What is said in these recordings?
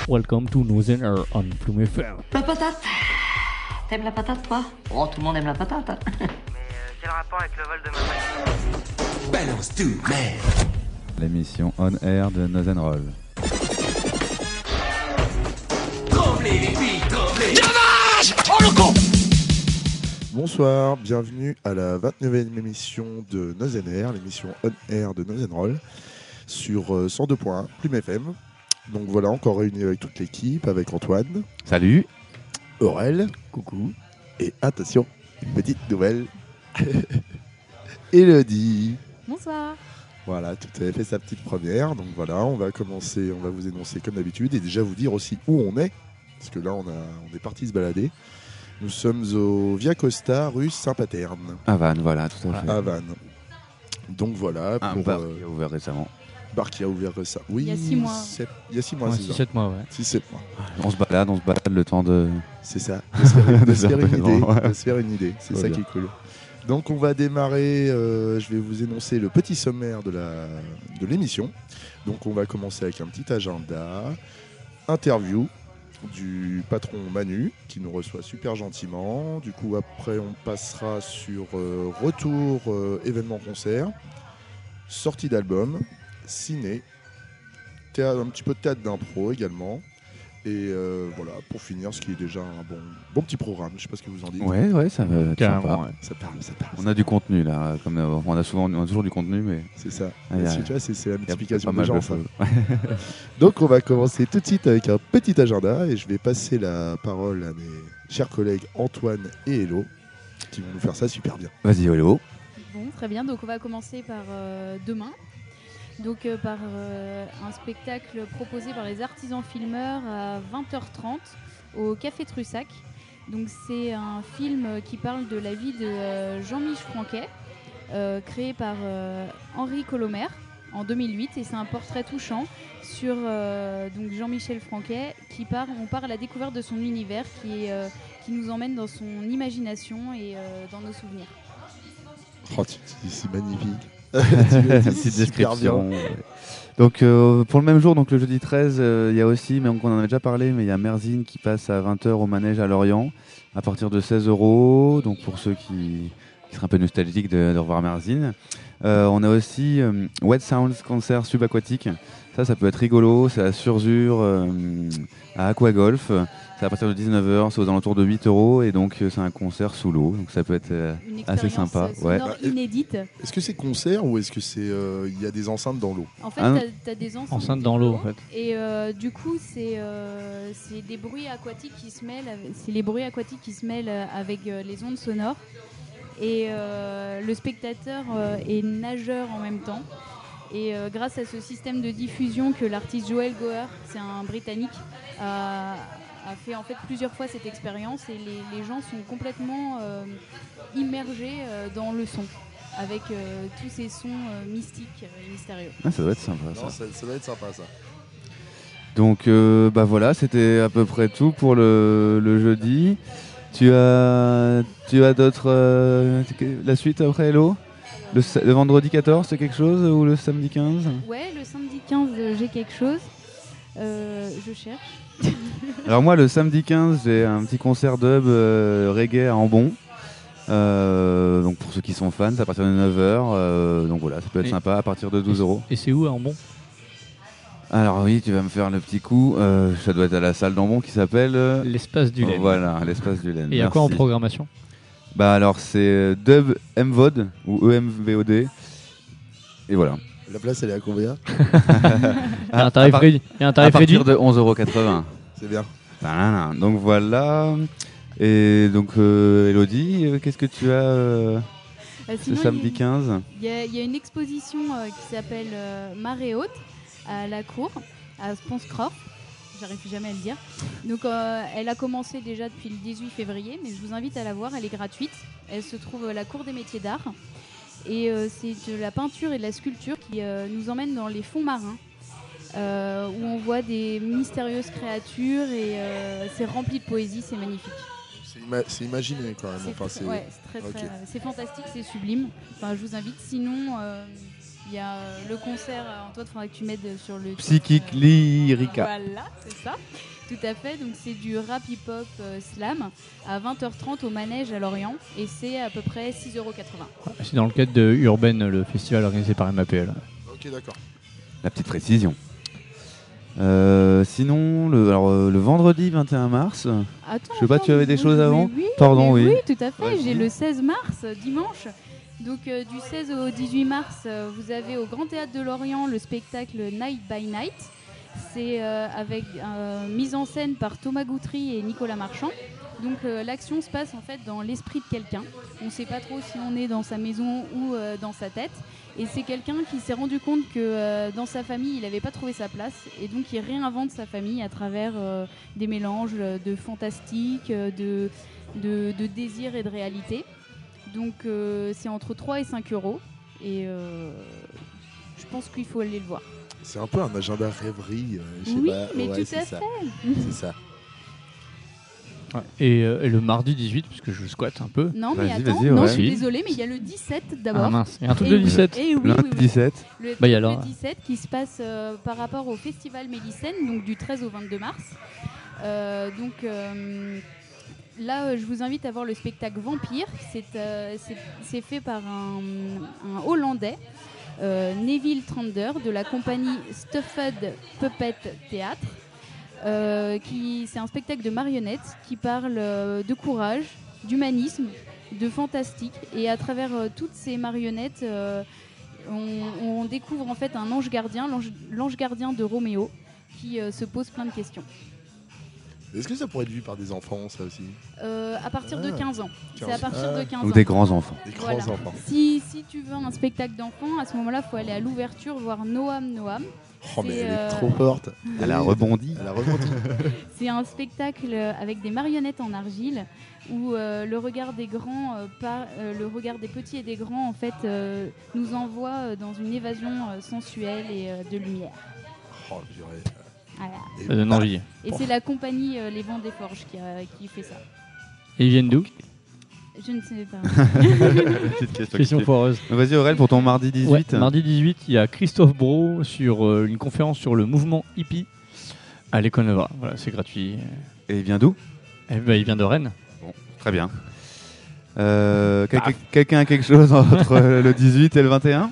Welcome to Nose and Air on Plume FM. La patate. T'aimes la patate, toi? Oh, tout le monde aime la patate. Hein. Mais quel rapport avec le vol de ma mère? Balance tout, merde. L'émission On Air de Nose and Roll. Tremblez les billes, tremblez. Dommage. Oh le con. Bonsoir, bienvenue à la 29e émission de Nose and Air, l'émission On Air de Nose and Roll sur 102.1 Plume FM. Donc voilà, encore réunis avec toute l'équipe, avec Antoine, Salut. Aurel, Coucou. et attention, une petite nouvelle, Elodie. Bonsoir. Voilà, tout avait fait sa petite première. Donc voilà, on va commencer, on va vous énoncer comme d'habitude et déjà vous dire aussi où on est, parce que là on est parti se balader. Nous sommes au Via Costa, rue Saint-Paterne, À Vannes, voilà, tout à fait. à Vannes. Donc voilà, Un pour bar qui a ouvert récemment. bar qui a ouvert ça. Oui, Il y a 6 mois. Il y a 6 mois, Ouais, c'est ça. 7 mois, ouais. 6-7 mois. On se balade le temps de... C'est ça. De se faire une idée. Ouais. De se faire une idée. C'est Très ça bien. qui est cool. Donc on va démarrer, je vais vous énoncer le petit sommaire de l'émission. Donc on va commencer avec un petit agenda, interview du patron Manu qui nous reçoit super gentiment. Du coup après on passera sur retour événement concert, sortie d'album, ciné, un petit peu de théâtre d'impro également. Et voilà, pour finir, ce qui est déjà un bon petit programme. Je sais pas ce que vous en dites. Ouais, ça va être Carrément, sympa. ouais. Ça parle. On a du contenu là, comme on a toujours du contenu, mais C'est ça. Ah, y a- Tu vois, c'est la il y a multiplication pas des mal gens. de ça. choses. Donc, on va commencer tout de suite avec un petit agenda et je vais passer la parole à mes chers collègues Antoine et Hello qui vont nous faire ça super bien. Vas-y, Olo. Bon, très bien. Donc, on va commencer par demain. Donc, par un spectacle proposé par les artisans filmeurs à 20h30 au Café Trussac. Donc, c'est un film qui parle de la vie de Jean-Michel Franquet, créé par Henri Colomer en 2008. Et c'est un portrait touchant sur donc Jean-Michel Franquet on part à la découverte de son univers qui nous emmène dans son imagination et dans nos souvenirs. Oh, c'est magnifique. Petite description. Donc pour le même jour, donc le jeudi 13, il y a aussi, mais on en avait déjà parlé, mais il y a Merzine qui passe à 20h au manège à Lorient à partir de 16€. Donc pour ceux qui seraient un peu nostalgiques de revoir Merzine. On a aussi Wet Sounds concert subaquatique. Ça peut être rigolo, c'est à Surzur, à Aquagolf. C'est à partir de 19h, c'est aux alentours de 8€ et donc c'est un concert sous l'eau. Donc ça peut être Une assez expérience sympa. sonore inédite. Est-ce que c'est concert ou est-ce que c'est il y a des enceintes dans l'eau? En fait, Ah non. t'as des enceintes Enceinte dans l'eau, en fait. Et du coup, c'est des bruits aquatiques qui se mêlent. C'est les bruits aquatiques qui se mêlent avec les ondes sonores. Et le spectateur est nageur en même temps. Et grâce à ce système de diffusion que l'artiste Joel Goer, c'est un Britannique, a fait en fait plusieurs fois cette expérience et les gens sont complètement immergés dans le son avec tous ces sons mystiques et mystérieux. Ah, ça doit être sympa ça. Non, ça doit être sympa ça. Donc voilà, c'était à peu près tout pour le jeudi. Tu as d'autres la suite après Hello le vendredi 14 c'est quelque chose ou le samedi 15? Ouais, le samedi 15, j'ai quelque chose. Je cherche. Alors moi le samedi 15 j'ai un petit concert dub reggae à Ambon. Donc pour ceux qui sont fans, c'est à partir de 9h. Donc voilà, ça peut être Et- sympa à partir de 12€. Et c'est où, à Ambon? Alors oui, tu vas me faire le petit coup. Ça doit être à la salle d'Ambon qui s'appelle... L'espace du Laine. Voilà, l'espace du Laine. Et il y a quoi en Merci. programmation? Bah alors c'est Dub MVOD ou EMVOD. Et voilà. La place elle est à combien? Il y a un tarif réduit. Il y a un À tarif réduit. partir de 11,80€. C'est bien. Donc voilà. Et donc Elodie, qu'est-ce que tu as ce Sinon, samedi 15? il y a une exposition qui s'appelle Marée Haute à la Cour, à Sponscroft. J'arrive jamais à le dire. Donc elle a commencé déjà depuis le 18 février, mais je vous invite à la voir, elle est gratuite. Elle se trouve à la Cour des métiers d'art. Et c'est de la peinture et de la sculpture qui nous emmène dans les fonds marins, où on voit des mystérieuses créatures et c'est rempli de poésie, c'est magnifique. C'est imaginé quand même. C'est Enfin, c'est fantastique, c'est sublime. Enfin, je vous invite. Sinon, Il y a le concert, Antoine, il faudra que tu m'aides sur le... Psychic Lyrica. Voilà, c'est ça. Tout à fait, donc c'est du rap hip-hop slam à 20h30 au Manège à Lorient et c'est à peu près 6,80 €. C'est dans le cadre de Urban, le festival organisé par MAPL. Ok, d'accord. La petite précision. Sinon, le vendredi 21 mars, Attends, je sais pas, tu avais des choses avant ? Oui, Pardon, oui. Oui, tout à fait. Vas-y. J'ai le 16 mars, dimanche. Donc du 16 au 18 mars, vous avez au Grand Théâtre de Lorient le spectacle Night by Night. C'est avec mise en scène par Thomas Goutry et Nicolas Marchand. Donc l'action se passe en fait dans l'esprit de quelqu'un. On ne sait pas trop si on est dans sa maison ou dans sa tête. Et c'est quelqu'un qui s'est rendu compte que dans sa famille, il n'avait pas trouvé sa place. Et donc il réinvente sa famille à travers des mélanges de fantastique, de désir et de réalité. Donc c'est entre 3 et 5 €. Et je pense qu'il faut aller le voir. C'est un peu un agenda rêverie. Je sais Oui, pas. mais Ouais, tout à ça. fait. C'est ça. Ouais. Et le mardi 18, puisque je squatte un peu. Non, mais Vas-y, attends, vas-y, non, ouais. je suis Si. désolée, mais il y a le 17 Ah d'abord. mince, il y a un truc Et de oui. 17. Et oui, lundi oui, oui. 17. Bah, y a alors. Le 17 qui se passe par rapport au Festival Mélicène, donc du 13 au 22 mars. Là, je vous invite à voir le spectacle Vampire. C'est fait par un Hollandais, Neville Trander, de la compagnie Stuffed Puppet Theatre. C'est un spectacle de marionnettes qui parle de courage, d'humanisme, de fantastique. Et à travers toutes ces marionnettes, on découvre en fait un ange gardien, l'ange gardien de Roméo, qui se pose plein de questions. Est-ce que ça pourrait être vu par des enfants, ça aussi? À partir de 15 ans. C'est à partir de 15 Ou ans. des grands enfants. Des grands Voilà. enfants. Si tu veux un spectacle d'enfant, à ce moment-là, il faut aller à l'ouverture voir Noam Noam. Oh, mais C'est, elle est trop forte. Elle a rebondi. Elle a rebondi. C'est un spectacle avec des marionnettes en argile où le regard des grands, le regard des petits et des grands, en fait, nous envoie dans une évasion sensuelle et de lumière. Oh, purée. Voilà. Et Ça donne bah, envie. Et c'est la compagnie Les Vents des Forges qui fait ça. Et ils viennent d'où? Je ne sais pas. Petite question. Question foireuse. Vas-y Aurel, pour ton mardi 18. Ouais, mardi 18, il y a Christophe Brault sur une conférence sur le mouvement hippie à l'École Nova. Voilà, c'est gratuit. Et il vient d'où? Et ben, il vient de Rennes. Bon, très bien. Quelqu'un a quelque chose entre le 18 et le 21?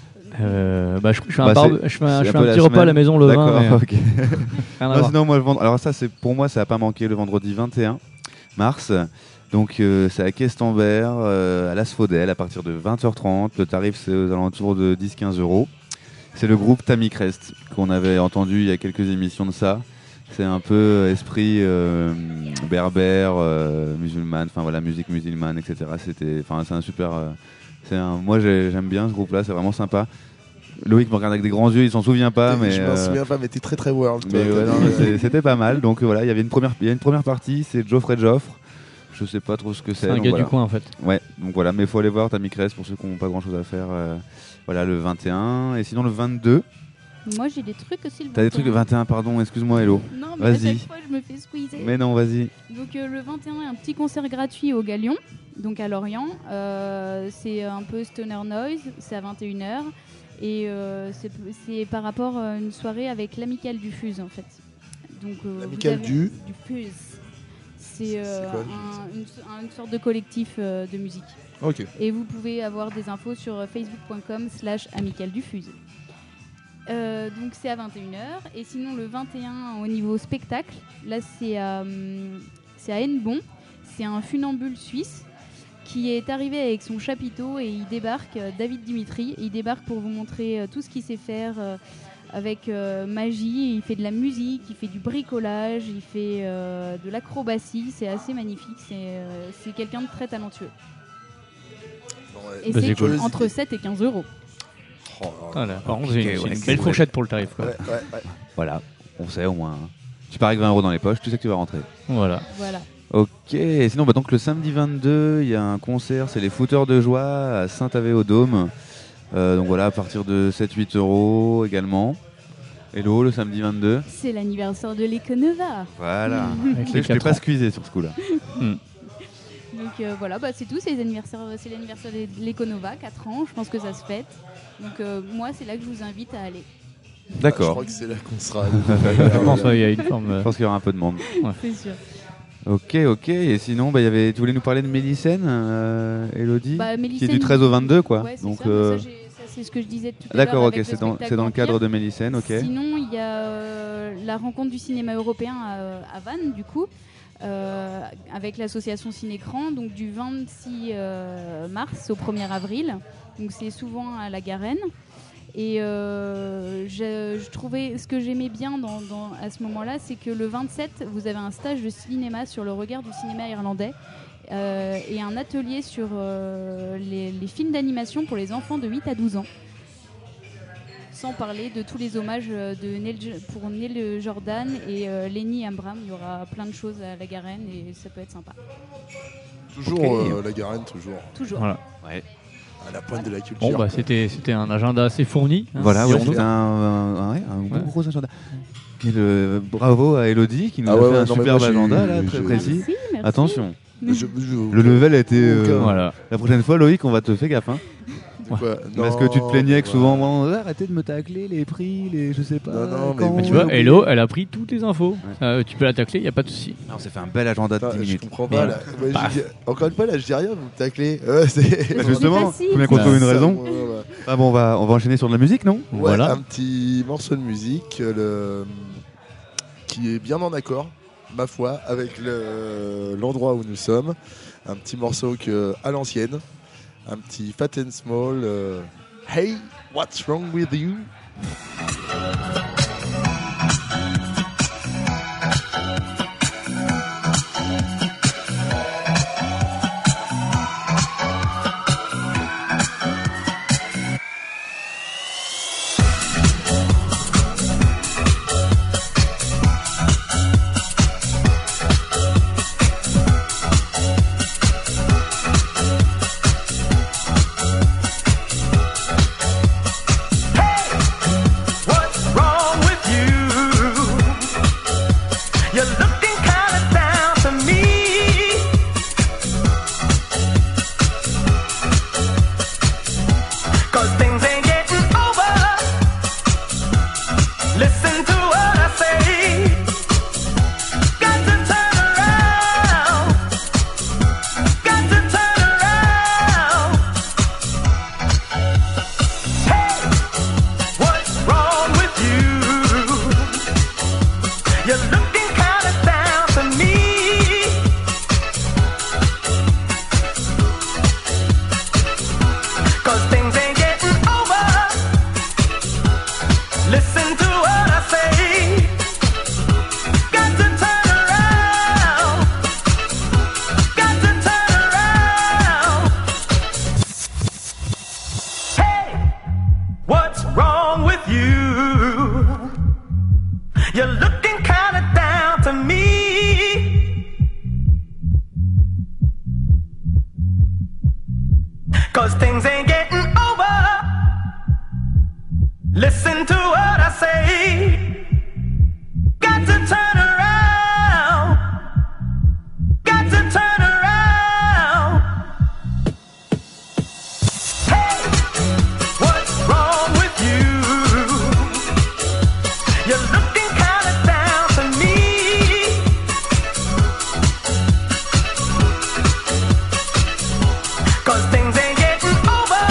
Je fais Bah, un c'est un peu la petit repas à la semaine. maison le 20. D'accord, mais, ok. rien à Non, voir. sinon, moi, alors ça, pour moi, ça n'a pas manqué le vendredi 21 mars. Donc, c'est à Questembert, à l'Asphodel, à partir de 20h30. Le tarif, c'est aux alentours de 10-15 €. C'est le groupe Tammy Crest, qu'on avait entendu il y a quelques émissions de ça. C'est un peu esprit berbère, musulmane, enfin voilà, musique musulmane, etc. C'est un super... moi, j'aime bien ce groupe-là, c'est vraiment sympa. Loïc me regarde avec des grands yeux, il s'en souvient pas, mais... Je m'en souviens pas, mais t'es très très world. Mais toi. ouais, non, mais c'était pas mal. Donc voilà, il y a une première partie, c'est Geoffrey Joffre. Je sais pas trop ce que c'est. C'est un donc gars voilà. du coin en fait. Ouais, donc voilà, mais il faut aller voir Tammy Crest pour ceux qui n'ont pas grand chose à faire. Voilà, le 21. Et sinon, le 22. Moi, j'ai des trucs aussi le 21. T'as des trucs le 21, pardon, excuse-moi, Hello. Non, mais à Vas-y. chaque fois, je me fais squeezer. Mais non, vas-y. Donc le 21, un petit concert gratuit au Galion, donc à Lorient. C'est un peu Stoner Noise, c'est à 21h. Et c'est par rapport à une soirée avec l'Amicale du Fuse, en fait. Donc, L'Amicale du Fuse. C'est quoi, une sorte de collectif de musique. Ok. Et vous pouvez avoir des infos sur facebook.com/Amicale du Fuse. Donc c'est à 21h. Et sinon le 21 au niveau spectacle, là c'est à Hennebon. C'est un funambule suisse qui est arrivé avec son chapiteau et il débarque, David Dimitri, il débarque pour vous montrer tout ce qu'il sait faire avec magie. Il fait de la musique, il fait du bricolage, il fait de l'acrobatie, c'est assez magnifique, c'est quelqu'un de très talentueux. Et Bah, c'est c'est cool. entre 7 et 15 €. Oh, Ah, là, par contre, j'ai Ok, ouais, une c'est belle vrai. fourchette pour le tarif. Quoi. ouais. Voilà, on sait au moins. Tu pars avec 20 € dans les poches, tu sais que tu vas rentrer. Voilà. Voilà. Ok, et sinon, donc le samedi 22, il y a un concert, c'est les Footeurs de Joie à Saint-Avé-au-Dôme. Donc voilà, à partir de 7-8 € également. Hello, le samedi 22. C'est l'anniversaire de l'Econova. Voilà. Avec Je les t'ai 4 pas ans. squeezé sur ce coup-là. Donc Donc voilà, c'est tout, c'est l'anniversaire de l'Econova, 4 ans, je pense que ça se fête. Donc moi, c'est là que je vous invite à aller. Je D'accord. crois que c'est là qu'on sera. Je pense qu'il y a une forme. Je pense qu'il y aura un peu de monde. C'est sûr. Ok. Et sinon, tu voulais nous parler de Mélicène, Elodie, qui est du 13 au 22, quoi. Ouais, c'est donc, ça, mais ça, c'est ce que je disais tout à l'heure. d'accord, ok, avec c'est le dans spectacle le cadre de Mélicène, ok. Sinon, il y a la rencontre du cinéma européen à Vannes, du coup, avec l'association Cinécran, donc du 26 mars au 1er avril. Donc c'est souvent à la Garenne. Et je trouvais, ce que j'aimais bien à ce moment-là, c'est que le 27, vous avez un stage de cinéma sur le regard du cinéma irlandais et un atelier sur les films d'animation pour les enfants de 8 à 12 ans. Sans parler de tous les hommages pour Neil Jordan et Lenny Ambram. Il y aura plein de choses à la Garenne et ça peut être sympa. Toujours la Garenne, toujours. Voilà. Ouais. À la pointe de la culture. Bon, c'était un agenda assez fourni. Voilà, ouais, dirons-nous. c'était un gros agenda. Bravo à Elodie qui nous a fait un superbe agenda là, très précis. Merci. Attention, Je- le level a été. Voilà. La prochaine fois, Loïc, on va te faire gaffe. Hein. Quoi Parce que tu te plaignais que souvent, arrêtez de me tacler les prix, je sais pas. Non, mais quand Mais tu vois, on- Hello, elle a pris toutes les infos. Tu peux la tacler, il n'y a pas de souci. On s'est fait un bel agenda de 10 Je minutes. comprends pas. Mais- Là. Ouais, Paf. Encore une fois, là, je dis rien, vous me taclez. C'est Bah, C'est justement, facile. faut bien qu'on trouve une ça, raison. voilà. Ah bon, on va enchaîner sur de la musique, non? Ouais, Voilà. un petit morceau de musique qui est bien en accord, ma foi, avec l'endroit où nous sommes. Un petit morceau à l'ancienne, un petit Fat and Small. Hey, what's wrong with you? What's wrong with you? You're looking kinda down to me. 'Cause things ain't getting over. Listen to what I say. Got to turn around. Got to turn around. Hey! What's wrong with you? You're looking kinda down to me. 'Cause things ain't getting over. Listen to what I say. Got to turn around. Got to turn around. Hey! What's wrong with you? You're looking kinda down to me. 'Cause things ain't getting over. Listen to what I say. Got to turn around. Got to turn around. Hey! What's wrong with you? You're looking kinda down to me. 'Cause things ain't getting over.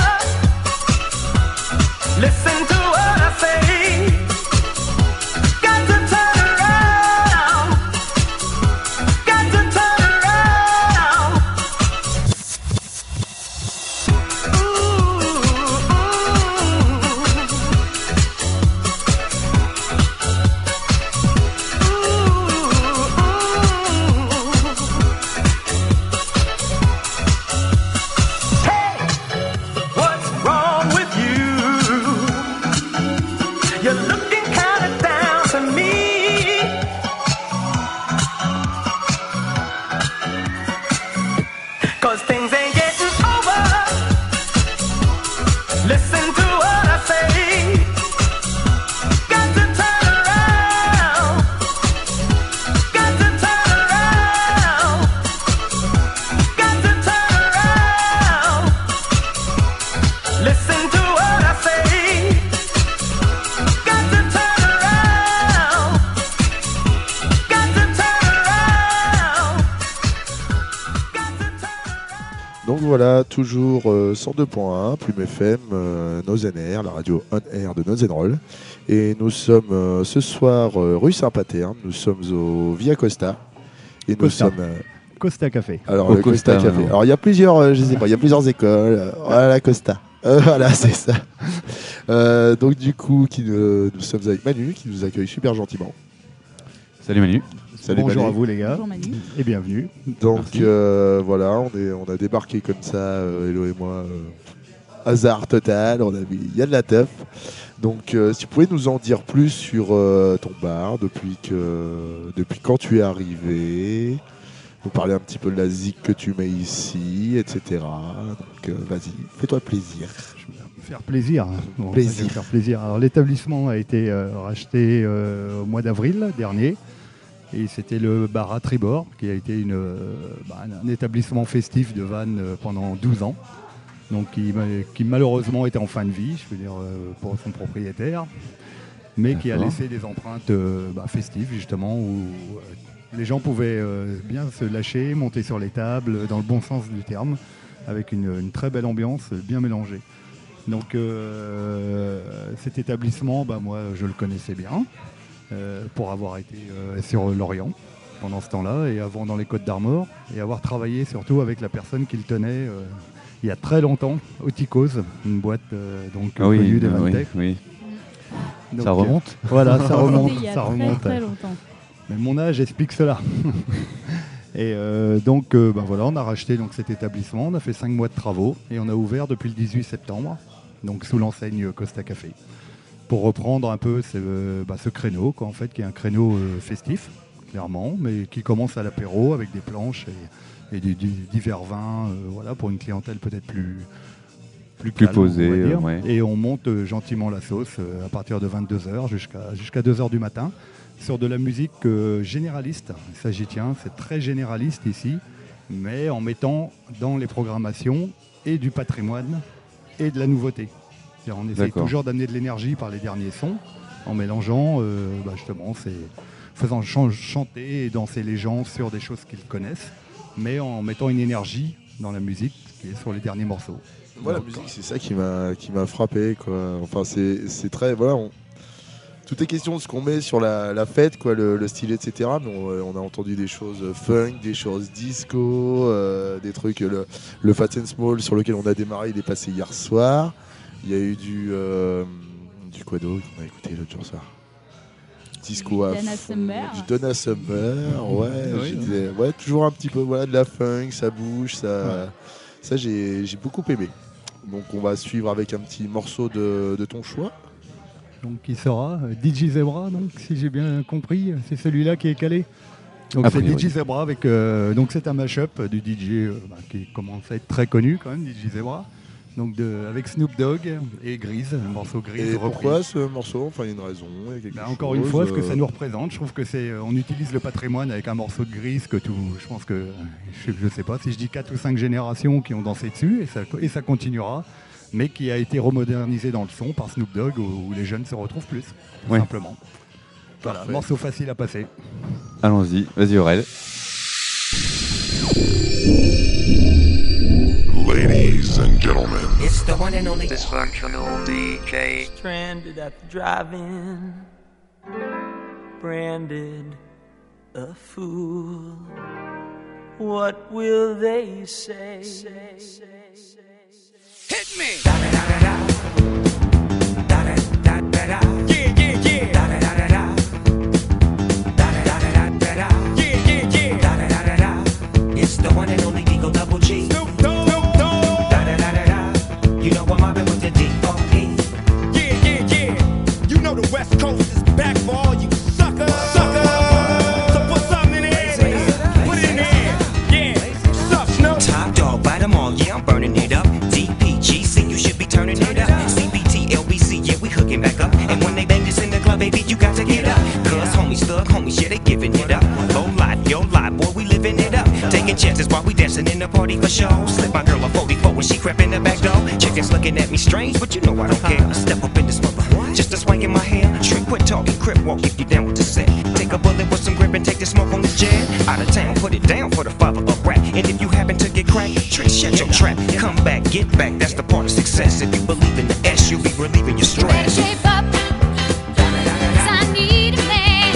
Listen to what I say. Got to turn around. Got to turn around. Hey, what's wrong with you? You're looking kinda down to me. 'Cause things ain't getting over. Listen to what I say. Got to turn around. Got to turn around. Got to Donc voilà, toujours 102.1, Plume FM, Nozenair, la radio on-air de Nozenroll. Et nous sommes ce soir rue Saint-Paterne, nous sommes au Via Costa. Et nous Costa. sommes... Costa Café. Alors, Au le Costa Costa, Café. ouais. Alors, il y a plusieurs, je sais pas, il y a plusieurs écoles. Voilà, Costa. Voilà, c'est ça. Donc, du coup, nous sommes avec Manu, qui nous accueille super gentiment. Salut Manu. Salut Bonjour Manu. à vous les gars Bonjour Manu. et bienvenue. Donc, Merci. voilà, on a débarqué comme ça, Hello et moi, hasard total. Il y a de la teuf. Donc, si tu pouvais nous en dire plus sur ton bar, depuis quand tu es arrivé, nous parler un petit peu de la zik que tu mets ici, etc. Donc, vas-y, fais-toi plaisir. Je vais me faire plaisir. Bon, Plaisir. je vais me faire plaisir. Alors l'établissement a été racheté au mois d'avril dernier. Et c'était le bar à Tribord, qui a été un établissement festif de Vannes pendant 12 ans. Donc qui malheureusement était en fin de vie, je veux dire, pour son propriétaire, mais qui a D'accord. laissé des empreintes festives justement, où les gens pouvaient bien se lâcher, monter sur les tables, dans le bon sens du terme, avec une très belle ambiance, bien mélangée. Donc cet établissement, moi je le connaissais bien, pour avoir été sur l'Orient pendant ce temps-là, et avant dans les Côtes d'Armor, et avoir travaillé surtout avec la personne qui le tenait il y a très longtemps, Otikos, une boîte connue des Vantech. oui. Donc, Ça remonte. voilà, ça remonte. C'était il y a Ça très, remonte. très longtemps. Mais mon âge explique cela. Et voilà, on a racheté donc, cet établissement, on a fait 5 mois de travaux et on a ouvert depuis le 18 septembre, donc sous l'enseigne Costa Café, pour reprendre un peu ce créneau, quoi, en fait, qui est un créneau festif, clairement, mais qui commence à l'apéro avec des planches et divers vins, voilà, pour une clientèle peut-être plus calme, posée, on va dire. ouais. Et on monte gentiment la sauce à partir de 22h jusqu'à 2h du matin sur de la musique généraliste. Ça, j'y tiens, c'est très généraliste ici, mais en mettant dans les programmations et du patrimoine et de la nouveauté. C'est-à-dire, on essaye D'accord. toujours d'amener de l'énergie par les derniers sons, en mélangeant justement, faisant chanter et danser les gens sur des choses qu'ils connaissent, mais en mettant une énergie dans la musique qui est sur les derniers morceaux. Moi, la Donc, musique, c'est ça qui m'a frappé, quoi. Enfin, c'est très... Voilà, tout est question de ce qu'on met sur la fête, quoi, le style, etc. Mais on a entendu des choses funk, des choses disco, des trucs... Le Fat and Small sur lequel on a démarré, il est passé hier soir. Il y a eu du quoi d'autre qu'on a écouté l'autre jour soir. Disco à Donna fond, Summer. du Donna Summer, ouais, Oui, je disais, ouais, toujours un petit peu, voilà, de la funk, ça bouge, ça j'ai beaucoup aimé. Donc on va suivre avec un petit morceau de ton choix. Donc qui sera DJ Zebra, donc si j'ai bien compris, c'est celui-là qui est calé. Donc A c'est priori. DJ Zebra avec donc c'est un mashup du DJ qui commence à être très connu quand même, DJ Zebra. Donc avec Snoop Dogg et Grease, le morceau Grease Et repris. pourquoi ce morceau? Enfin, il y a une raison. Il y a quelque Encore chose, une fois, ce que ça nous représente, je trouve que on utilise le patrimoine avec un morceau de Grease que je pense que, je sais pas, si je dis 4 ou 5 générations qui ont dansé dessus, et ça continuera, mais qui a été remodernisé dans le son par Snoop Dogg, où les jeunes se retrouvent plus, tout Ouais. simplement. Voilà, Parfait. morceau facile à passer. Allons-y, vas-y Aurel. Ladies and gentlemen, It's the one and only Dysfunctional DJ. Stranded at the drive-in. Branded a fool. What will they say? Hit me! It's the one and only Eagle Double G. You know I'm mobbing with the D.O.E. You know the West Coast is back for all you suckers. So put something in the air. Put it in the air. Yeah. What's up, Snoop? Top dog, bite 'em all, yeah, I'm burning it up. DPGC, you should be turning it up. CBT, LBC, yeah, we hooking back up. And when they bang this in the club, baby, you got to get up. Cause homies, thug homies, yeah, they giving it up. Low life, yo life, boy, we living it up. Taking chances while we dancing in the party for show. Slip my girl a 44 when she crept in the back door. Chickens looking at me strange, but you know I don't care. I step up in this mother, just a swing in my hair. Trick, quit talking, crip walk if you down with the set. Take a bullet with some grip and take the smoke on this jet. Out of town, put it down for the father of rap. And if you happen to get cracked, stress, shut your trap. Come back, get back, that's the part of success. If you believe in the S, you'll be relieving your stress. Shape up, 'cause I need a man.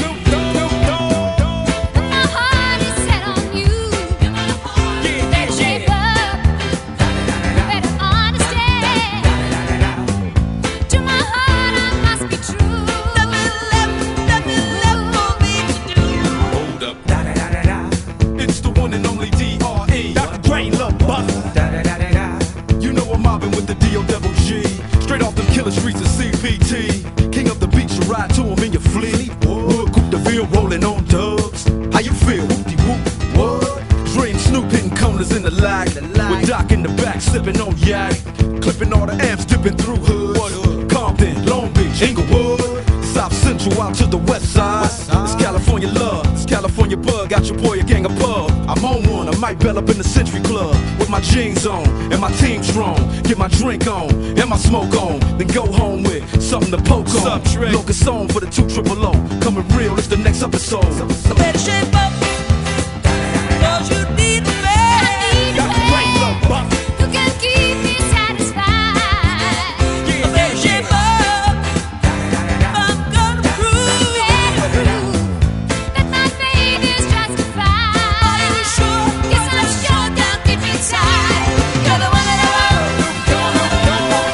My heart is set on you. Better shape up, better understand. To my heart I must be true. Nothing left for me to do. Hold up. It's the one and only D.R.E. Dr. Dre, Lil Buff. You know I'm mobbing with the D.O.G. Straight off them killer streets of CPT. King of the beach, you ride to him in your fleet. Wood, Coupe de Ville, rolling on dubs. How you feel? Whoop-de-whoop. What? Dre and Snoop hitting corners in the lag. With Doc in the back, sipping on yak. Clipping all the amps, dipping through hoods. Compton, Long Beach, Inglewood. South Central out to the west side. It's California love, it's California bug. Got your boy a gang of pub. I'm on one, I might bell up in the Century Club with my jeans on and my team strong. Get my drink on and my smoke on, then go home with something to poke on. Locust on for the 200. Coming real, it's the next episode. Better shape up, 'cause you need a man. Dr. Dre, Lil Buff. Who can keep me satisfied. Better shape up, I'm gonna prove that my faith is justified. Are you sure? Yes, I'm sure, down deep inside. You're the one that I want. The one that I want.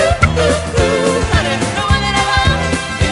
The one that I want.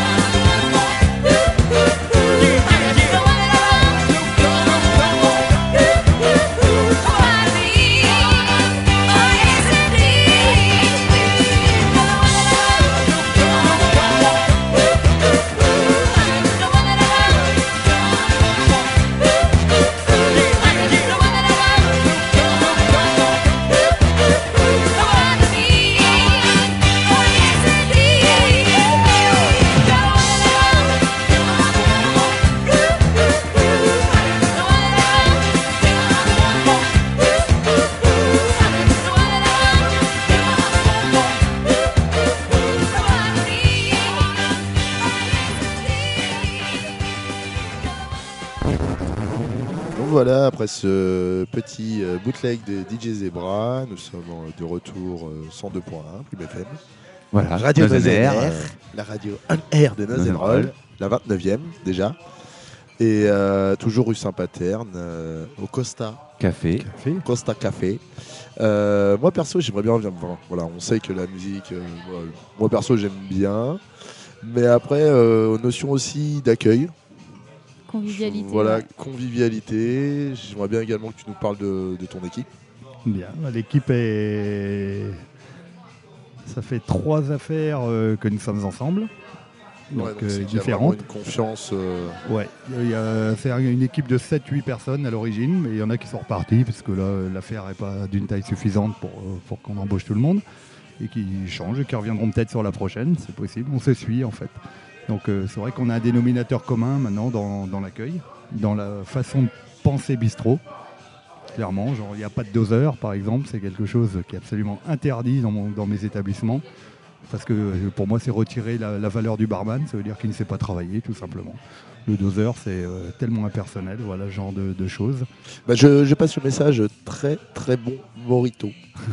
Voilà, après ce petit bootleg de DJ Zebra, nous sommes de retour 102.1, Club FM. Voilà, Radio Nozen Nozen Air. Air, la radio on air de Nozen Roll, la 29e déjà. Et toujours rue Saint-Paterne, au Costa Café. Costa Café. Moi perso, j'aimerais bien revenir. Voilà, on sait que la musique, moi perso, j'aime bien. Mais après, notion aussi d'accueil. Convivialité. Voilà, ouais. convivialité. J'aimerais bien également que tu nous parles de ton équipe. Bien, l'équipe est. Ça fait 3 affaires que nous sommes ensemble. Donc, Ouais, c'est qu'il y a vraiment différentes. une confiance. Ouais, c'est une équipe de 7-8 personnes à l'origine, mais il y en a qui sont repartis parce que là, l'affaire n'est pas d'une taille suffisante pour qu'on embauche tout le monde et qui changent et qui reviendront peut-être sur la prochaine, c'est possible. On se suit en fait. Donc c'est vrai qu'on a un dénominateur commun maintenant dans l'accueil, dans la façon de penser bistrot. Clairement, genre il n'y a pas de doseur par exemple, c'est quelque chose qui est absolument interdit dans mes établissements. Parce que pour moi, c'est retirer la valeur du barman, ça veut dire qu'il ne sait pas travailler, tout simplement. Le doseur, c'est tellement impersonnel, voilà, ce genre de choses. Bah, je passe le message, très très bon Morito.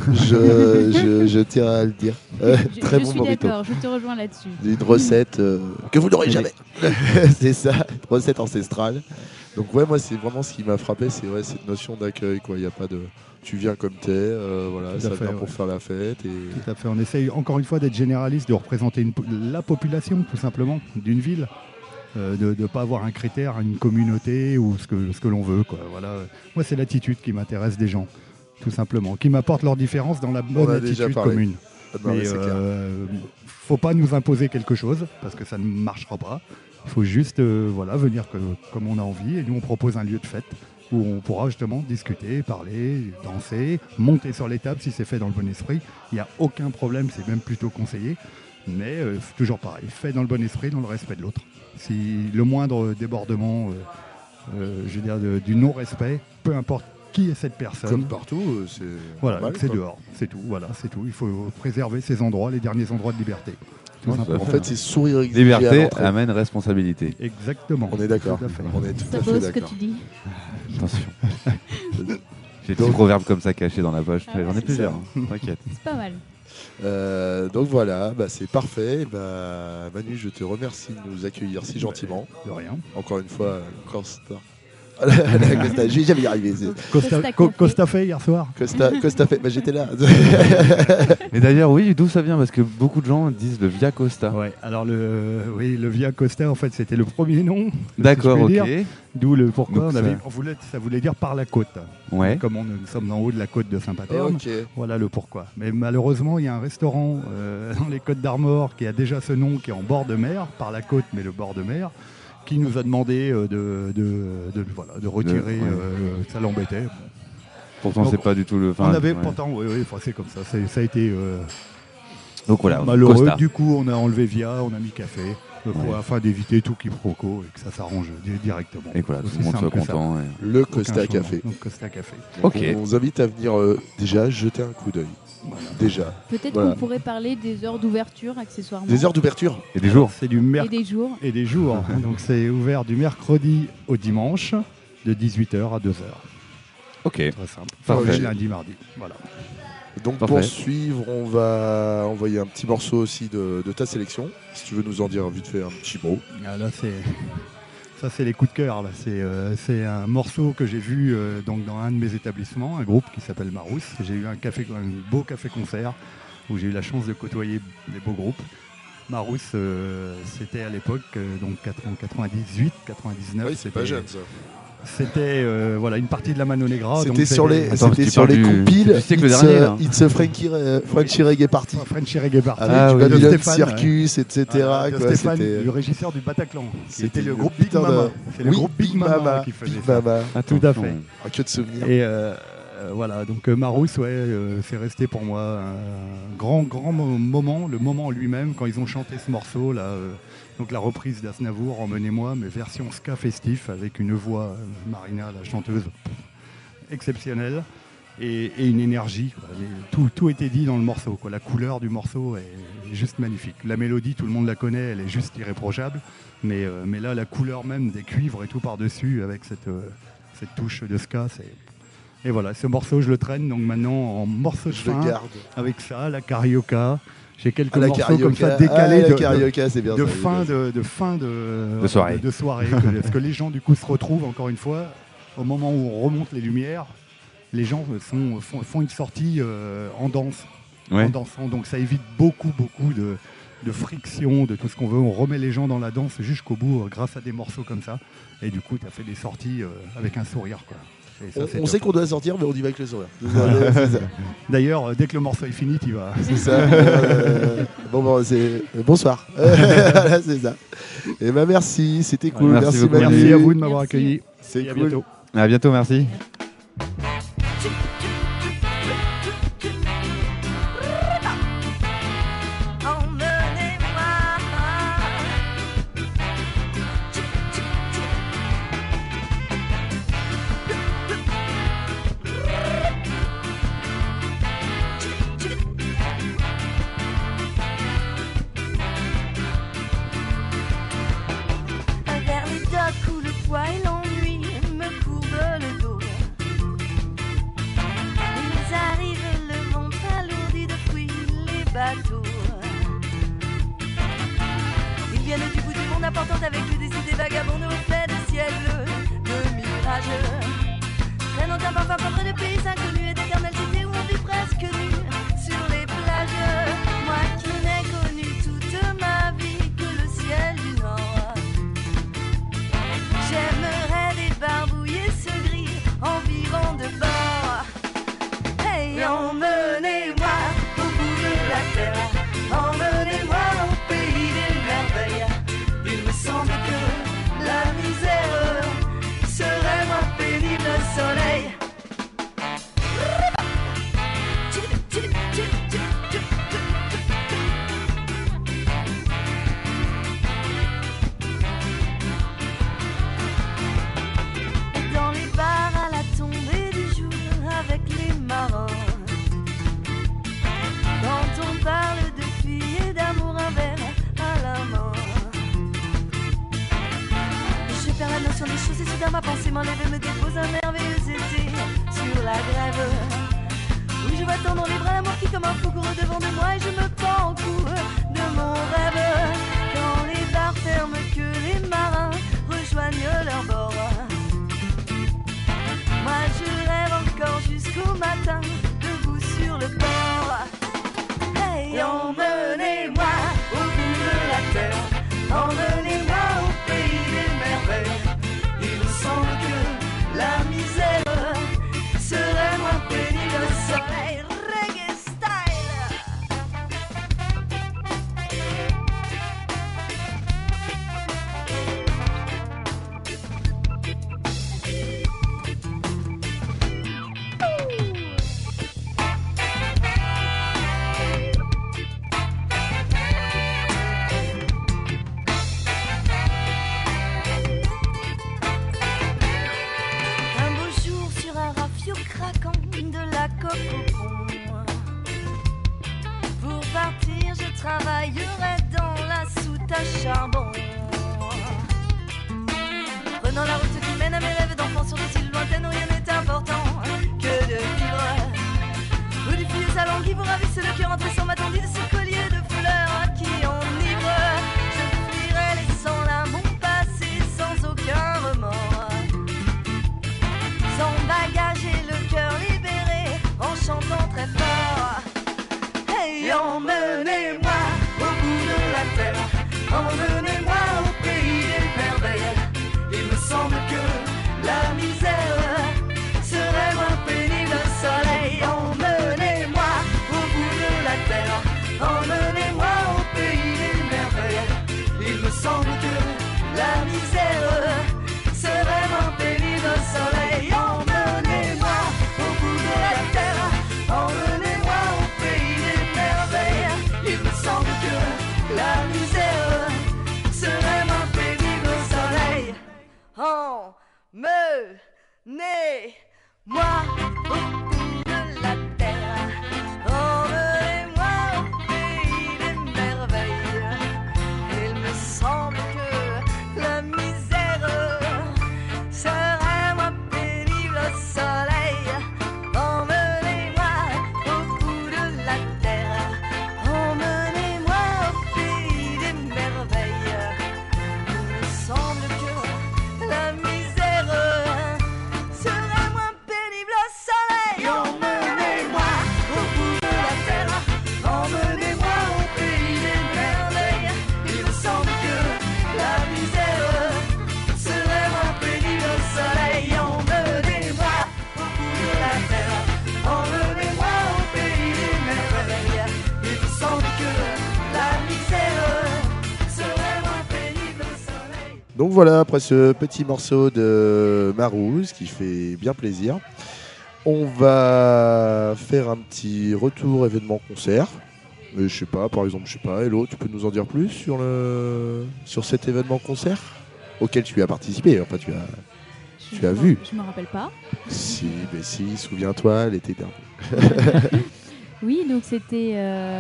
je tiens à le dire. Très Je bon suis Morito. d'accord, je te rejoins là-dessus. Une recette que vous n'aurez jamais. C'est ça, une recette ancestrale. Donc ouais, moi c'est vraiment ce qui m'a frappé, c'est cette notion d'accueil, quoi. Il y a pas de, tu viens comme t'es, voilà, Tout ça à fait, vient pour ouais. faire la fête. Et... Tout à fait, on essaye encore une fois d'être généraliste, de représenter la population, tout simplement, d'une ville. De ne pas avoir un critère, une communauté ou ce que l'on veut, quoi. Voilà. Moi, c'est l'attitude qui m'intéresse des gens, tout simplement, qui m'apporte leur différence dans la bonne a déjà attitude parlé. commune. Non, mais Mais c'est clair. faut pas nous imposer quelque chose parce que ça ne marchera pas. Il faut juste venir comme on a envie et nous on propose un lieu de fête où on pourra justement discuter, parler, danser, monter sur les tables si c'est fait dans le bon esprit. Il n'y a aucun problème, c'est même plutôt conseillé. Mais c'est toujours pareil, fait dans le bon esprit, dans le respect de l'autre. Si le moindre débordement, je veux dire, du non-respect, peu importe qui est cette personne. Comme partout, c'est Voilà, normal, c'est quoi. dehors, c'est tout. Voilà, c'est tout. Il faut préserver ces endroits, les derniers endroits de liberté. Tout Ouais, simplement. En fait, c'est sourire exigé à Liberté l'entrée. amène responsabilité. Exactement. On est d'accord. Tout à fait. On est tout C'est à beau fait ce que d'accord. tu dis. Attention. J'ai des petits proverbes comme ça cachés dans la poche. Ah ouais, J'en ai c'est plusieurs. ça. hein. T'inquiète. C'est pas mal. Donc voilà, c'est parfait. Manu, je te remercie de nous accueillir si gentiment. De rien. Encore une fois, Costa. La Costa, je vais jamais y arriver. Costa fait hier soir. Costa fait, j'étais là. Mais d'ailleurs, oui, d'où ça vient? Parce que beaucoup de gens disent le Via Costa. Ouais, alors le Via Costa, en fait, c'était le premier nom. D'accord, si je puis ok. dire. D'où le pourquoi Donc ça voulait dire par la côte. Ouais. Comme nous sommes en haut de la côte de Saint-Paterne, Ok. voilà le pourquoi. Mais malheureusement, il y a un restaurant dans les Côtes d'Armor qui a déjà ce nom, qui est en bord de mer, par la côte, mais le bord de mer, qui nous a demandé de retirer. Ça l'embêtait. Pourtant, Donc, c'est pas du tout le. On avait pourtant, oui, c'est comme ça. Ça a été Donc voilà, malheureux. Costa. Du coup, on a enlevé Via, on a mis Café, afin d'éviter tout quiproquo et que ça s'arrange directement. Et voilà, tout Aussi le monde soit simple que ça. content. Le Aucun Costa changement. Café. Donc, Costa Café. Ok. On vous invite à venir déjà jeter un coup d'œil. Déjà. Peut-être Voilà. qu'on pourrait parler des heures d'ouverture accessoirement. Des heures d'ouverture Et des jours. C'est du Et des jours. Et des jours. Donc c'est ouvert du mercredi au dimanche de 18h à 2h. Ok. Très simple. Parfait. Enfin, lundi, mardi. Voilà. Donc Parfait. pour suivre, on va envoyer un petit morceau aussi de ta sélection. Si tu veux nous en dire vite fait un petit mot. Ah, là, ça, c'est les coups de cœur. Là. C'est un morceau que j'ai vu donc dans un de mes établissements, un groupe qui s'appelle Marousse. J'ai eu un beau café-concert où j'ai eu la chance de côtoyer des beaux groupes. Marousse, c'était à l'époque, donc 98, 99. Oui, c'est pas jeune ça. C'était une partie de la Mano Negra. donc C'était sur les, Attends, c'était tu sur parles les du compiles. siècle dernier, là. It's Frenchy Reggae Party. Frenchy Reggae Party. Avec de Babylon Stéphane, Circus, etc. de quoi, Stéphane, c'était- le régisseur du Bataclan, qui C'était était le le groupe Big putain de- Mama. C'est le Oui, groupe Big Mama qui faisait Big ça. Mama. Tout à fait. Ah, que de souvenirs. Et voilà, donc Marousse, c'est resté pour moi un grand moment, le moment lui-même, quand ils ont chanté ce morceau, là, donc la reprise d'Aznavour, Emmenez-moi, mais version ska festif, avec une voix, Marina, la chanteuse, exceptionnelle, et une énergie. Quoi. Tout était dit dans le morceau. Quoi. La couleur du morceau est juste magnifique. La mélodie, tout le monde la connaît, elle est juste irréprochable, mais là, la couleur même des cuivres et tout par-dessus, avec cette touche de ska, Et voilà, ce morceau, je le traîne donc maintenant en morceau de Je le fin, garde. avec ça, la carioca. J'ai quelques Ah, la morceaux comme ça carioca. décalés Ah, la de carioca, c'est bien de ça, fin c'est de soirée. de soirée. Parce que les gens du coup se retrouvent encore une fois au moment où on remonte les lumières. Les gens font une sortie en danse, Ouais. en dansant. Donc ça évite beaucoup de friction, de tout ce qu'on veut. On remet les gens dans la danse jusqu'au bout grâce à des morceaux comme ça. Et du coup, tu as fait des sorties avec un sourire, quoi. Et ça, c'est On top. sait qu'on doit sortir, mais on y va avec le sourire. C'est ça. D'ailleurs, dès que le morceau est fini, tu vas. C'est ça. C'est bonsoir. Voilà, c'est ça. Et merci, c'était cool. Merci Merci, beaucoup. Manu. Merci à vous de m'avoir Merci. accueilli. C'est Et à cool. bientôt. À bientôt, merci. Vers les docks où le poids et l'ennui me courbent le dos. Ils arrivent, le ventre alourdi de fruits, les bateaux. Ils viennent du bout du monde important avec le décès des vagabonds au fait de ciel bleu, de mirageux. Traînant un parfum près de pays inconnus et d'éternelles cités où on vit presque nu sur les plages. Moi qui n'ai connu toute ma vie que le ciel du Nord. J'aimerais débarbouiller ce gris environ de bord. Hey, emmenez-moi au bout de la terre. Emmenez-moi au pays des merveilles. Il me semble que la misère serait moins pénible au soleil. conscient des choses et soudain ma pensée m'enlève et me dépose un merveilleux été sur la grève. Oui, je vois tendre les bras l'amour qui comme un fou court devant de moi et je me pends au cou de mon rêve. Quand les bars ferment, que les marins rejoignent leur bord. Moi je rêve encore jusqu'au matin, debout sur le port. Hey, emmenez-moi au bout de la terre, emmenez-moi au pays des merveilles. Il me semble que la misère serait moins pénible au soleil. Reggae style. Un beau jour sur un rafio craquant de la coque au pont. Pour partir, je travaillerai dans la soute à charbon. Prenant la route qui mène à mes rêves d'enfants sur des îles lointaines où rien n'est important que de vivre. Où des filles à l'anguille vous ravissent le cœur en tressant ma tendue de ce collier de fleurs qui enivre. Je fuirai laissant là mon passé sans aucun remords. Sans bagage et le cœur libéré, en chantant très fort. Hey, emmenez-moi au bout de la terre, emmenez-moi au pays des merveilles. Il me semble que la misère serait moins pénible au soleil. Emmenez-moi au bout de la terre, emmenez-moi au pays des merveilles. Il me semble que la misère serait moins pénible au soleil. Emmenez-moi au bout de la terre, emmenez-moi au pays des merveilles. Il me semble que la misère serait moins pénible au soleil. Emmenez-moi au bout de la terre, emmenez-moi au pays des merveilles. Il me semble que la misère serait moins pénible au soleil. Emmenez-moi au bout de la terre, emmenez-moi au pays des merveilles. Il me semble que la misère serait moins pénible au soleil. Emmenez-moi au bout de la terre, emmenez-moi au pays des merveilles. Il me semble que la misère serait moins pénible au soleil. Emmenez-moi au bout de la terre, emmenez-moi au pays des merveilles. Il me semble que la misère serait moins pénible au soleil. Donc voilà, après ce petit morceau de Marouz qui fait bien plaisir, on va faire un petit retour événement concert. Je sais pas, par exemple, Hello, tu peux nous en dire plus sur cet événement concert auquel tu as participé, enfin tu as vu. Je me rappelle pas. Si, mais si, souviens-toi, l'été dernier. Oui, donc c'était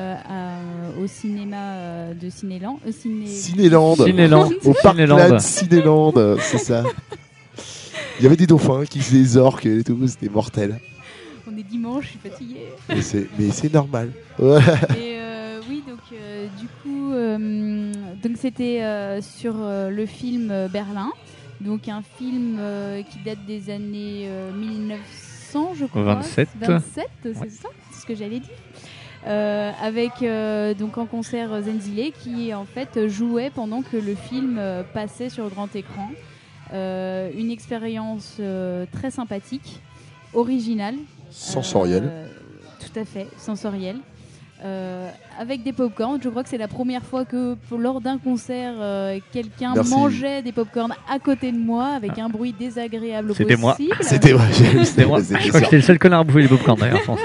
au cinéma de Cinéland. Cinéland. Cinéland. Au Cinéland. Parkland Cinéland, c'est ça. Il y avait des dauphins qui faisaient des orques et tout, c'était mortel. On est dimanche, je suis fatiguée. Mais c'est normal. Ouais. Et oui, donc du coup, donc c'était sur le film Berlin, donc un film qui date des années 1900, je crois. 27. 27, c'est Ouais. ça, c'est ce que j'allais dire. Avec donc en concert Zenzile qui en fait jouait pendant que le film passait sur grand écran. Une expérience très sympathique, originale. Sensorielle. Tout à fait, sensorielle. Avec des pop-corns. Je crois que c'est la première fois que lors d'un concert, quelqu'un Merci. mangeait des pop-corns à côté de moi avec un bruit désagréable C'était moi. possible. C'était vrai. C'était moi. Je crois que j'étais le seul connard à bouffer les popcorn d'ailleurs, je pense.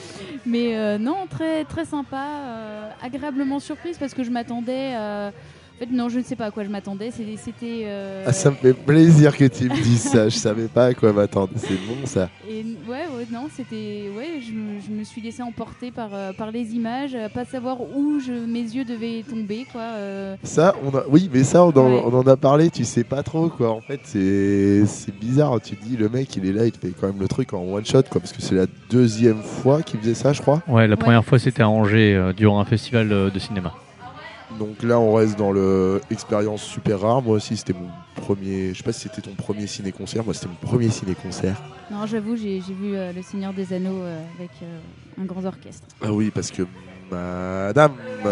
Mais non, très, très sympa, agréablement surprise parce que je m'attendais En fait, non, je ne sais pas à quoi je m'attendais. C'était. Ah, ça me fait plaisir que tu me dises ça. Je savais pas à quoi m'attendre. C'est bon ça. Et non, c'était. Ouais, je me suis laissé emporter par les images, à pas savoir où mes yeux devaient tomber, quoi. Ça, oui, mais ça, on en a parlé. Tu sais pas trop, quoi. En fait, c'est bizarre. Tu te dis, le mec, il est là, il te fait quand même le truc en one shot, quoi, parce que c'est la deuxième fois qu'il faisait ça, je crois. Ouais, la première fois, c'était à Angers durant un festival de cinéma. Donc là, on reste dans l'expérience super rare. Moi aussi, c'était mon premier. Je sais pas si c'était ton premier ciné-concert. Moi, c'était mon premier ciné-concert. Non, j'avoue, j'ai vu Le Seigneur des Anneaux avec un grand orchestre. Ah oui, parce que madame,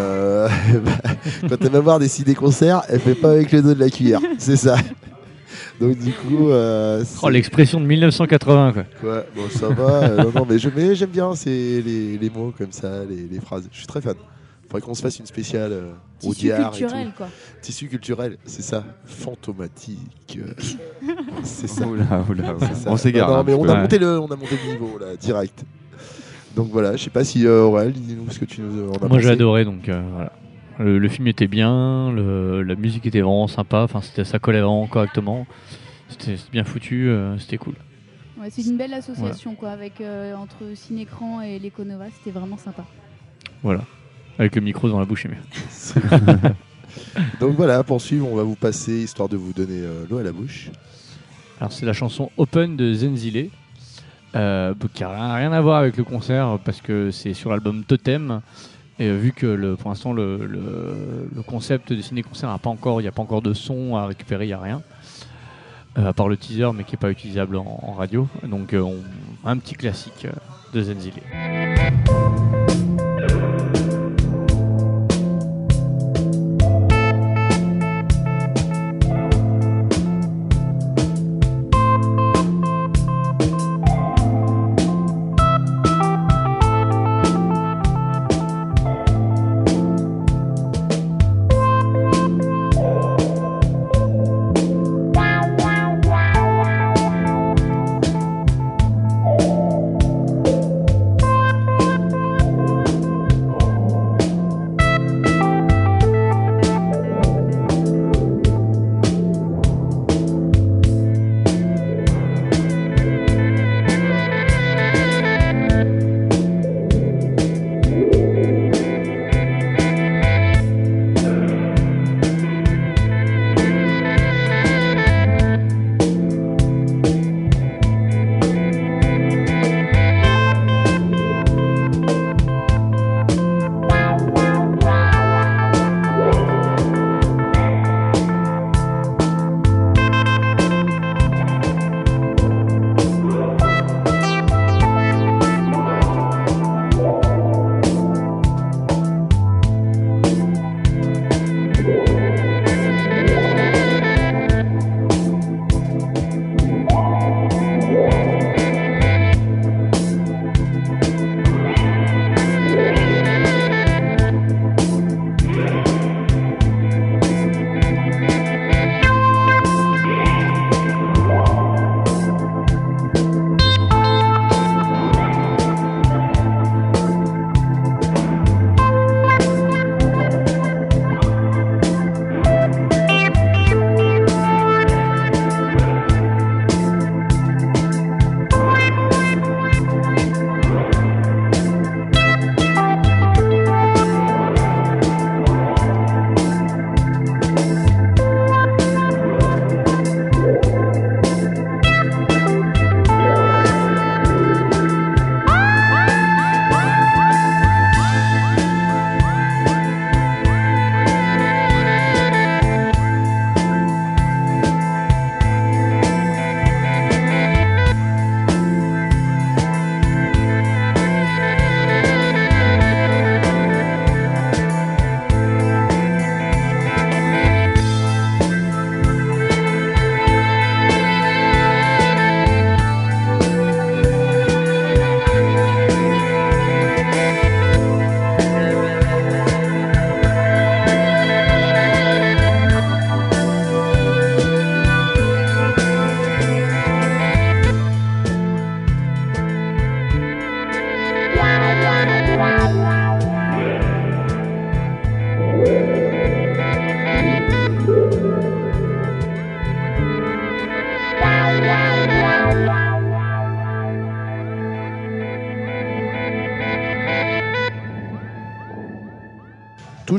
quand elle va voir des ciné-concerts, elle fait pas avec le dos de la cuillère. C'est ça. Donc du coup... l'expression de 1980, quoi. Ouais, bon, ça va. Non, mais j'aime bien les mots comme ça, les phrases. Je suis très fan. Faudrait qu'on se fasse une spéciale Audiard culturel, et tout. Quoi. Tissu culturel, c'est ça. Fantomatique. C'est ça. Oula. C'est ça. On s'égare. Non, mais on a Ouais. monté le niveau là, direct. Donc voilà, je sais pas si Aurel, dis-nous ce que tu nous en as Moi, pensé. j'ai adoré, donc voilà. Le film était bien, la musique était vraiment sympa, enfin, ça collait vraiment correctement. C'était bien foutu, c'était cool. Ouais, c'est une belle association, quoi, avec entre Cinécran et l'Econova, c'était vraiment sympa. Voilà. Avec le micro dans la bouche, c'est mieux. Donc voilà, pour suivre, on va vous passer, histoire de vous donner l'eau à la bouche. Alors, c'est la chanson Open de Zenzile, qui n'a rien à voir avec le concert, parce que c'est sur l'album Totem. Et vu que pour l'instant, le concept de ciné-concert, il n'y a pas encore de son à récupérer, il n'y a rien. À part le teaser, mais qui n'est pas utilisable en radio. Donc, un petit classique de Zenzile. Wow.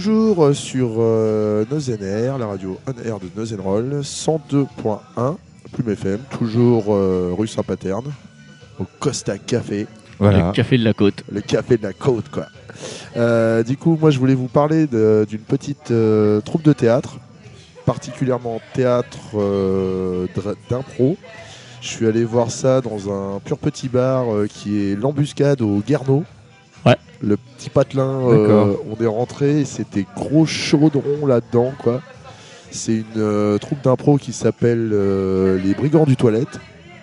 toujours sur Nozen Air, la radio On Air de Nozen Roll, 102.1, Plume FM, toujours rue Saint-Paterne, au Costa Café. Voilà. Le café de la côte. Le café de la côte, quoi. Du coup, moi, je voulais vous parler d'une petite troupe de théâtre, particulièrement théâtre d'impro. Je suis allé voir ça dans un pur petit bar qui est l'Embuscade au Guerneau. Ouais. Le petit patelin, on est rentré et c'était gros chaudron là-dedans, quoi. C'est une troupe d'impro qui s'appelle les Brigands du Toilette.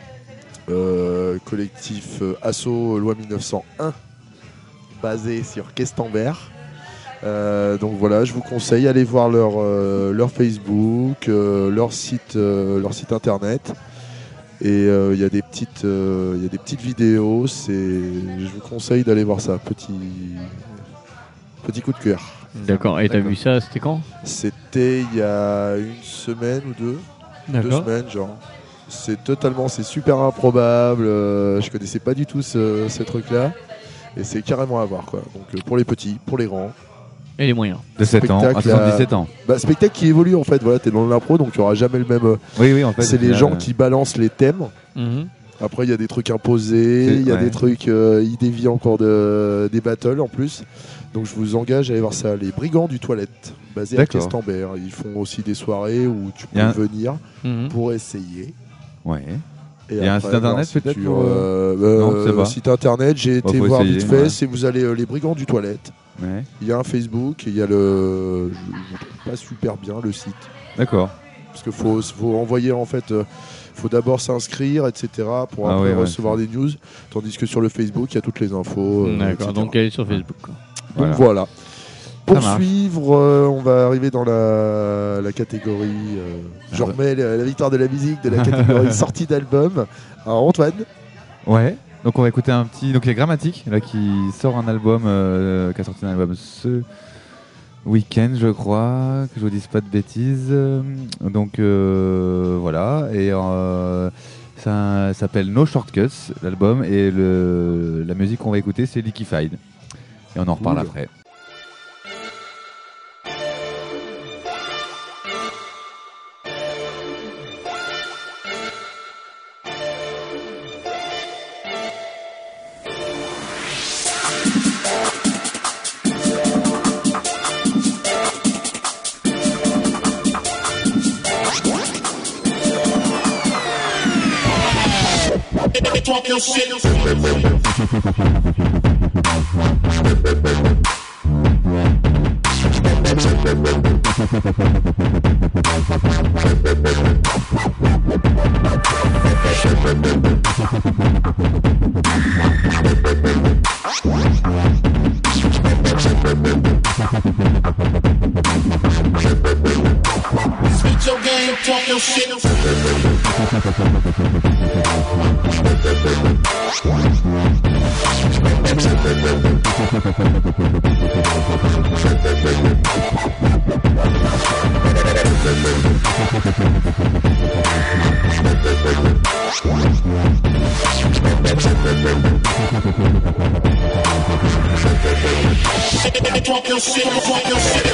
Collectif Assaut Loi 1901, basé sur Questembert. Donc voilà, je vous conseille, allez voir leur Facebook, leur site internet. Et il y a des petites vidéos. Je vous conseille d'aller voir ça. Petit coup de cœur. D'accord. Et t'as vu ça, c'était quand? C'était il y a une semaine ou deux. D'accord. 2 semaines, genre. C'est super improbable. Je connaissais pas du tout ce truc-là. Et c'est carrément à voir, quoi. Donc pour les petits, pour les grands. Et les moyens. De 7 ans à 77 ans. Bah, spectacle qui évolue, en fait. Voilà, t'es dans l'impro, donc tu auras jamais le même. Oui, en fait. C'est les gens qui balancent les thèmes. Mhm. Après, il y a des trucs imposés, il y a des trucs, ils dévient encore des battles en plus. Donc je vous engage à aller voir ça. Les Brigands du Toilette, basés à Questembert. Ils font aussi des soirées où tu peux venir pour essayer. Ouais. Et il y a un site internet peut-être non, c'est pas. Site internet, j'ai été voir vite fait. Ouais. Si vous allez les Brigands du Toilette, il y a un Facebook et il y a le. Je trouve pas super bien le site. D'accord. Parce qu'il faut envoyer en fait. Faut d'abord s'inscrire, etc. pour après recevoir des news. Tandis que sur le Facebook, il y a toutes les infos. D'accord, etc. donc elle est sur Facebook, quoi. Donc voilà. Pour suivre, on va arriver dans la catégorie. Je remets la victoire de la musique de la catégorie sortie d'album. Alors Antoine. Ouais. Donc on va écouter un petit. Donc il y a Grammatique là qui sort un album, qui a sorti un album ce week-end, je crois, que je vous dise pas de bêtises. Donc voilà. Et ça s'appelle No Shortcuts, l'album, et la musique qu'on va écouter c'est Liquified. Et on en reparle après. Talk your shit. Speak your game, talk your shit. Talk your shit, talk your shit.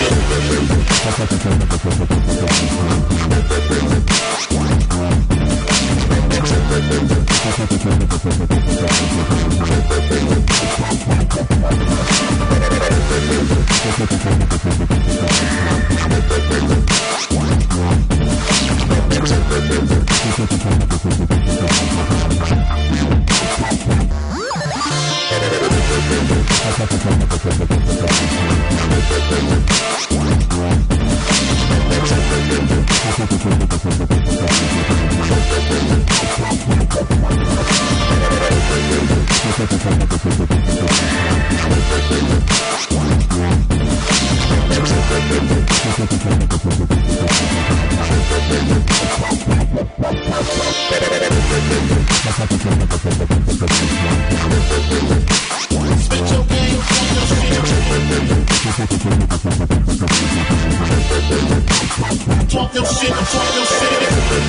Talk your shit, talk your shit.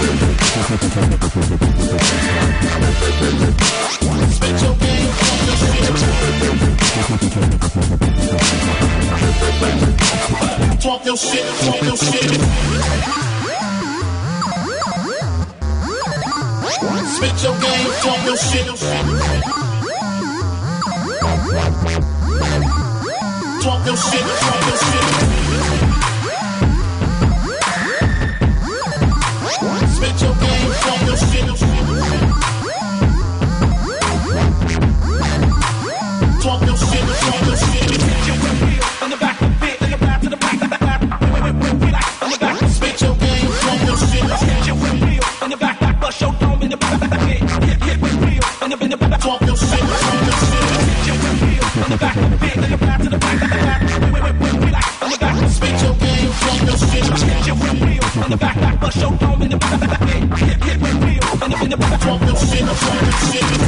Spit your game, talk your shit. Talk your shit, talk your shit. Spit your game, talk your shit. Talk your shit, talk your shit. Spit your game, talk your shit. Talk your shit, talk your shit. On the back of the beat, in the back to the back, on the back. Spit your game, talk your shit. In the back, bust your dome in the back. Hit with real, in the back, talk your shit, talk your shit. On the back of the beat, in the back to the back, on the back. On the back, spit your game, talk your shit. On the back, bust your dome in the back. Hit with real, in the back, talk your shit, talk your shit.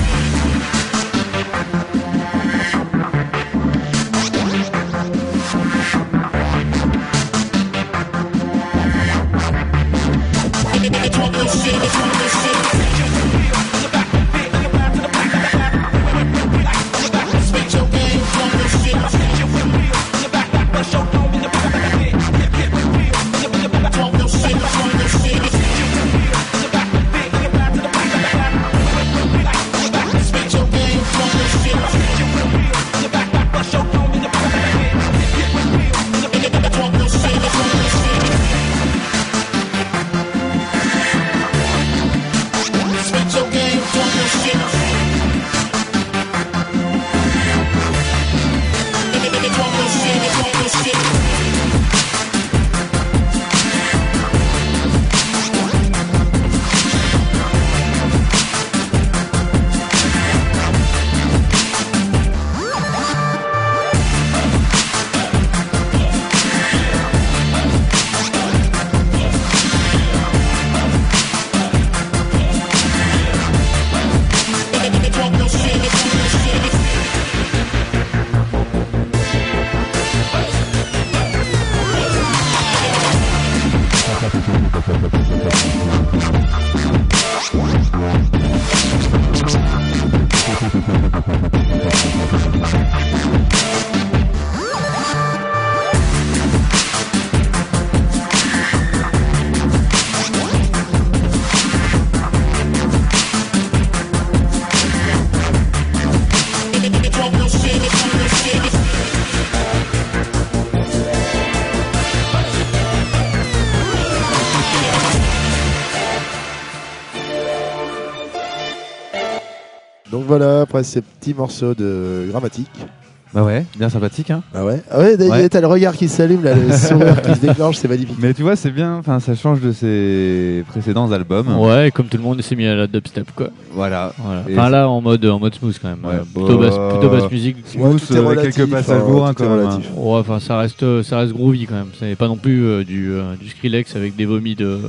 Donc voilà, après ces petits morceaux de grammatique. Bah ouais, bien sympathique hein. Ah ouais, t'as le regard qui s'allume, là, le sourire qui se déclenche, c'est magnifique. Mais tu vois, c'est bien, enfin ça change de ses précédents albums. Ouais, comme tout le monde s'est mis à la dubstep quoi. Voilà. Enfin là en mode smooth quand même. Ouais, plutôt basse musique. Smooth avec quelques passages bourrins quand même. Ouais, enfin ça reste groovy quand même. C'est pas non plus du Skrillex avec des vomis de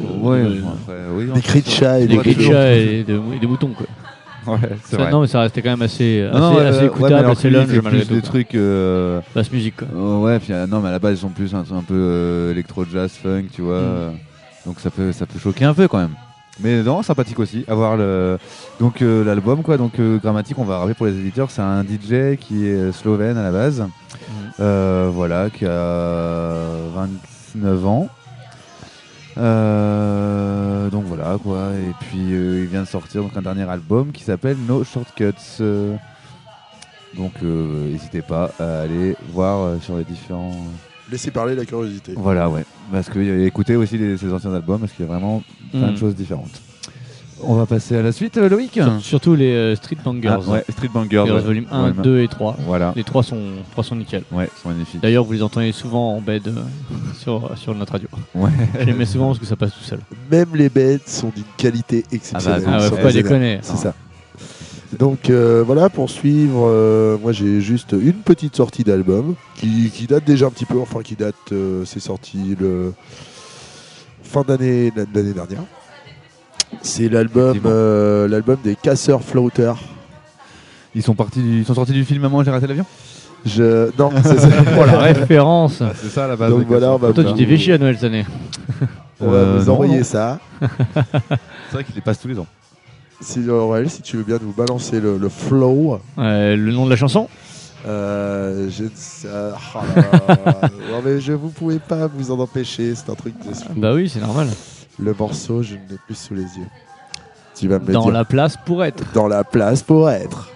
des cris de chat et des moutons quoi. Ouais, c'est vrai. Non mais ça restait quand même assez écoutable, assez lunge malgré tout. Des trucs basse musique quoi. Ouais, puis non mais à la base ils sont plus un peu électro jazz funk, tu vois. Donc ça peut choquer un peu quand même. Mais non, sympathique aussi avoir donc l'album quoi. Donc Grammatique, on va rappeler pour les éditeurs, c'est un DJ qui est slovène à la base. Voilà, qui a 29 ans. Donc voilà quoi, et puis il vient de sortir donc un dernier album qui s'appelle No Shortcuts. Donc n'hésitez pas à aller voir sur les différents. Laissez parler la curiosité. Voilà, ouais, parce que écoutez aussi ses anciens albums parce qu'il y a vraiment plein de choses différentes. On va passer à la suite, Loïc. Surtout les Street Bangers. Ouais, Street Bangers. Ouais. Volume 1, 2 et 3. Voilà. Les 3 sont nickel. Ouais, sont magnifiques. D'ailleurs, vous les entendez souvent en bed sur notre radio. Ouais. Je les mets souvent parce que ça passe tout seul. Même les beds sont d'une qualité exceptionnelle. Ah ouais, faut pas déconner. C'est ça. Donc voilà, pour suivre, moi j'ai juste une petite sortie d'album qui date déjà un petit peu, enfin qui date, c'est sorti le fin d'année dernière. C'est l'album des Casseurs Floaters. Ils sont sortis du film Maman j'ai raté l'avion. Non, c'est ça. Oh la référence. C'est ça la base. Donc voilà, toi tu t'es fait chier à Noël cette année. On va vous envoyer ça. C'est vrai qu'il les passe tous les ans. Si Aurel, si tu veux bien nous balancer le flow. Le nom de la chanson. Je ne sais. Oh là là. Non, mais vous pouvez pas vous en empêcher, c'est un truc de fou. Bah oui, c'est normal. Le morceau, je ne l'ai plus sous les yeux. Tu vas me le Dans dire. la place pour être. Dans la place pour être.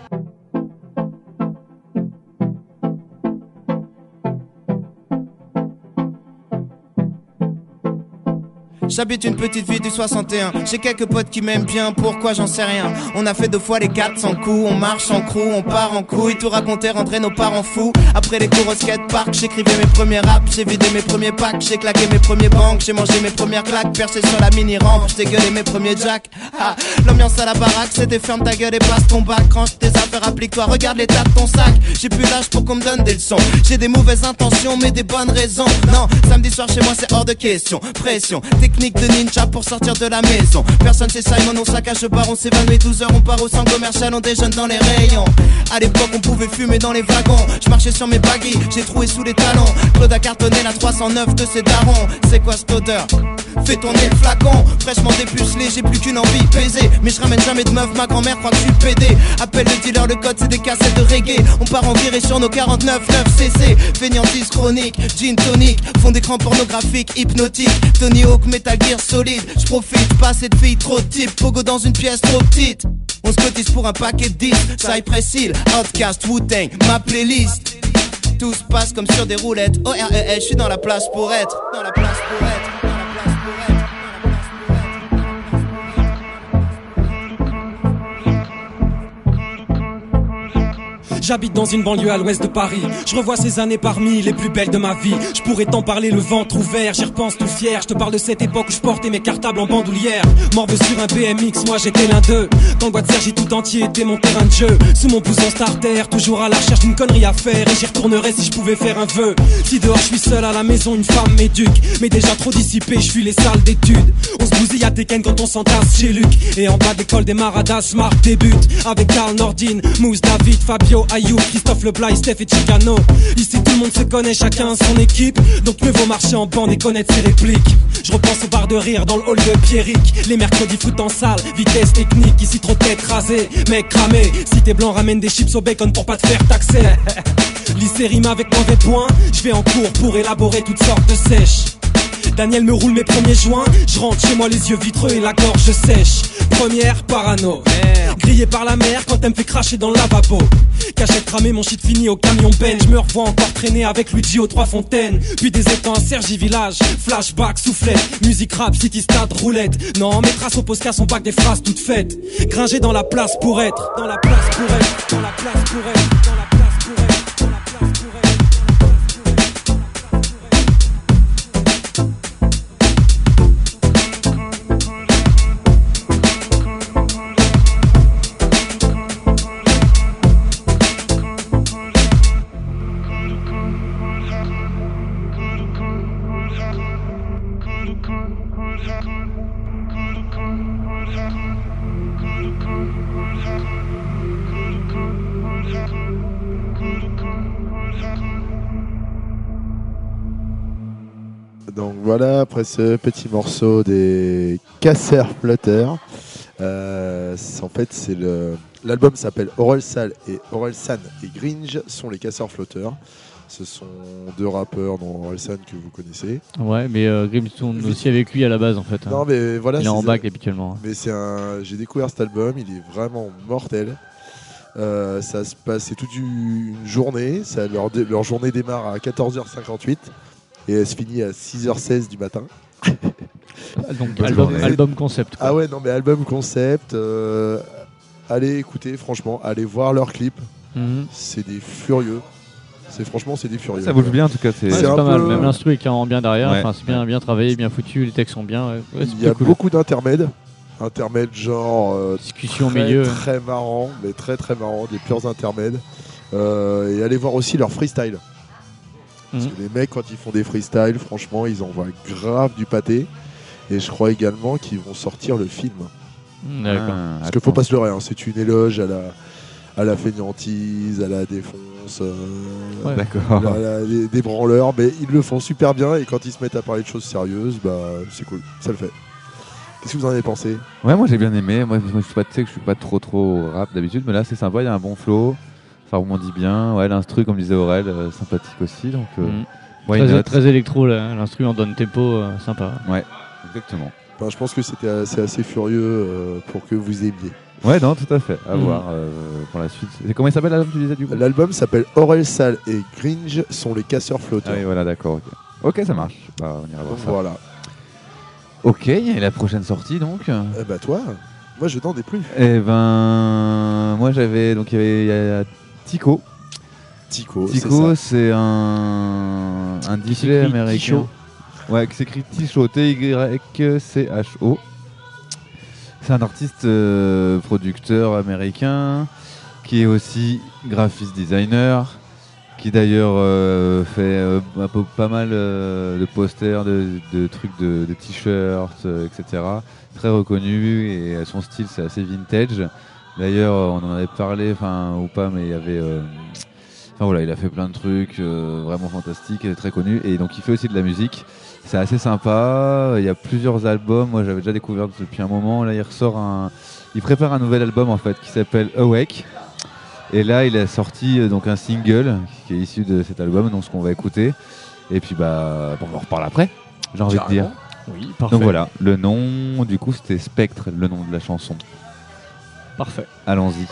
J'habite une petite ville du 61. J'ai quelques potes qui m'aiment bien, pourquoi j'en sais rien. On a fait 2 fois les 400 coups, on marche en crew, on part en couille. Tout raconter, rentrer nos parents fous. Après les cours au skatepark, j'écrivais mes premiers raps. J'ai vidé mes premiers packs, j'ai claqué mes premiers banques. J'ai mangé mes premières claques, perché sur la mini-rampe. J'ai gueulé mes premiers jacks. Ah, l'ambiance à la baraque, c'était ferme ta gueule et passe ton bac. Range tes affaires, applique-toi, regarde l'état de ton sac. J'ai plus l'âge pour qu'on me donne des leçons. J'ai des mauvaises intentions, mais des bonnes raisons. Non, samedi soir chez moi c'est hors de question. Pression, technique de ninja pour sortir de la maison. Personne c'est Simon, on saccage le bar, on s'évanouit 12 heures, on part au centre commercial, on déjeune dans les rayons. À l'époque on pouvait fumer dans les wagons. Je marchais sur mes baggies, j'ai troué sous les talons. Claude a cartonné la 309 de ses darons. C'est quoi cette odeur? Fais tourner le flacon, fraîchement dépucelé, j'ai plus qu'une envie baiser. Mais je ramène jamais de meuf, ma grand-mère croit que je suis pédé. Appelle le dealer, le code c'est des cassettes de reggae. On part en virée sur nos 49 9cc. Fainéantise chronique, gin tonic, fond d'écran pornographique, hypnotique. Tony Hawk, Metal Gear solide. Je profite, pas cette fille trop type. Pogo dans une pièce trop petite. On se cotise pour un paquet de 10. Cypress Hill, Outcast, Wu-Tang, ma playlist. Tout se passe comme sur des roulettes. OREL, je suis dans la place pour être. Dans la place pour être. J'habite dans une banlieue à l'ouest de Paris. Je revois ces années parmi les plus belles de ma vie. Je pourrais t'en parler le ventre ouvert, j'y repense tout fier. Je te parle de cette époque où je portais mes cartables en bandoulière. Morve sur un BMX, moi j'étais l'un d'eux. Quand le boîte de Sergi tout entier était mon terrain de jeu. Sous mon blouson starter, toujours à la recherche d'une connerie à faire. Et j'y retournerais si je pouvais faire un vœu. Si dehors je suis seul à la maison, une femme m'éduque. Mais déjà trop dissipé, je fuis les salles d'études. On se bousille à Tekken quand on s'entasse chez Luc. Et en bas de l'école des Maradas, Smart débute. Avec Karl Nordin, Mousse, David, Fabio, Ayoub, Christophe Leblanc, Steph et Chicano. Ici tout le monde se connaît, chacun a son équipe. Donc mieux vaut marcher en bande et connaître ses répliques. Je repense au bar de rire dans le hall de Pierrick. Les mercredis foot en salle, vitesse technique. Ici trop de tête rasée, mec cramé. Si t'es blanc ramène des chips au bacon pour pas te faire taxer. Lycée rime avec mauvais points. Je vais en cours pour élaborer toutes sortes de sèches. Daniel me roule mes premiers joints. Je rentre chez moi les yeux vitreux et la gorge sèche. Première parano, grillé par la mer quand elle me fait cracher dans le lavabo. Cachette cramée, mon shit fini au camion Ben. Je me revois encore traîner avec Luigi aux Trois Fontaines. Puis des étangs à Cergy Village. Flashback, soufflette, musique rap, city stade, roulette. Non, mes traces au Posca sont pas que des phrases toutes faites. Gringé dans la place pour être. Dans la place pour être. Dans la place pour être. Dans la place pour être. Dans la place pour être. Donc voilà, après ce petit morceau des Casseurs Flotteurs, en fait c'est l'album s'appelle Orelsan et Gringe sont les Casseurs Flotteurs. Ce sont deux rappeurs, dont Orelsan que vous connaissez. Ouais, mais Grimm tourne aussi avec lui à la base en fait. Non, mais voilà, il est en bac habituellement. Mais j'ai découvert cet album, il est vraiment mortel. Ça se passe, c'est toute une journée. Leur journée démarre à 14h58 et elle se finit à 6h16 du matin. Donc album concept. Quoi. Ah ouais, non mais album concept. Allez écouter, franchement, allez voir leurs clips. C'est des furieux. C'est des furieux. Ça bouge bien en tout cas. C'est pas mal. Même l'instru est carrément bien derrière. Ouais. Enfin, c'est bien travaillé, bien foutu. Les textes sont bien. Ouais, il y a beaucoup d'intermèdes. Intermèdes genre discussion au milieu. Très marrant, mais très marrant, des purs intermèdes. Et allez voir aussi leur freestyle. Parce que les mecs, quand ils font des freestyles, franchement, ils envoient grave du pâté. Et je crois également qu'ils vont sortir le film. D'accord. Parce qu'il faut pas se leurrer, hein, c'est une éloge à la fainéantise, à la défonce, des branleurs, mais ils le font super bien. Et quand ils se mettent à parler de choses sérieuses, bah c'est cool, ça le fait. Qu'est-ce que vous en avez pensé? Ouais, moi j'ai bien aimé. Moi je sais pas, tu sais que je suis pas trop rap d'habitude, mais là c'est sympa, il y a un bon flow. Ça rebondit bien. Ouais, l'instru, comme disait Aurel, sympathique aussi. Donc, why Très, not. très électro, là. L'instru en donne tempo, sympa. Ouais, exactement. Enfin, je pense que c'est assez furieux pour que vous aimiez. Ouais, non, tout à fait. À voir pour la suite. Et comment il s'appelle l'album, tu disais du coup? L'album s'appelle Aurel Sal et Gringe sont les casseurs flotteurs. Ah oui, voilà, d'accord. Ok, ça marche. Bah, on ira voir ça. Voilà. Ok, et la prochaine sortie donc Bah toi, moi je n'en ai plus. Eh ben, moi j'avais donc il y a Tycho. Tycho, c'est un DJ américain. Tycho. Ouais, qui s'écrit Tycho, Tycho. C'est un artiste producteur américain qui est aussi graphiste designer, qui d'ailleurs fait pas mal de posters, de trucs de t-shirts, etc. Très reconnu et son style c'est assez vintage. D'ailleurs on en avait parlé, ou pas, mais il y avait... il a fait plein de trucs vraiment fantastiques, très connu, et donc il fait aussi de la musique. C'est assez sympa, il y a plusieurs albums, moi j'avais déjà découvert depuis un moment, là il prépare un nouvel album en fait qui s'appelle Awake, et là il a sorti donc un single qui est issu de cet album, donc ce qu'on va écouter, et puis on en reparle après, j'ai envie de dire. Oui, parfait. Donc voilà, le nom du coup c'était Spectre, le nom de la chanson. Parfait. Allons-y.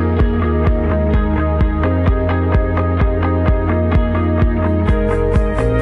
Thank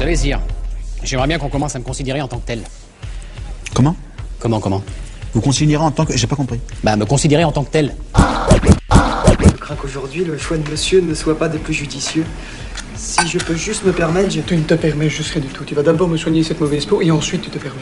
Désir, j'aimerais bien qu'on commence à me considérer en tant que tel. Comment? Comment? Vous considérez en tant que... J'ai pas compris. Bah, me considérer en tant que tel. Je crains qu'aujourd'hui, le choix de monsieur ne soit pas des plus judicieux. Si je peux juste me permettre, je... Tu ne te permets juste rien du tout. Tu vas d'abord me soigner cette mauvaise peau et ensuite tu te permets.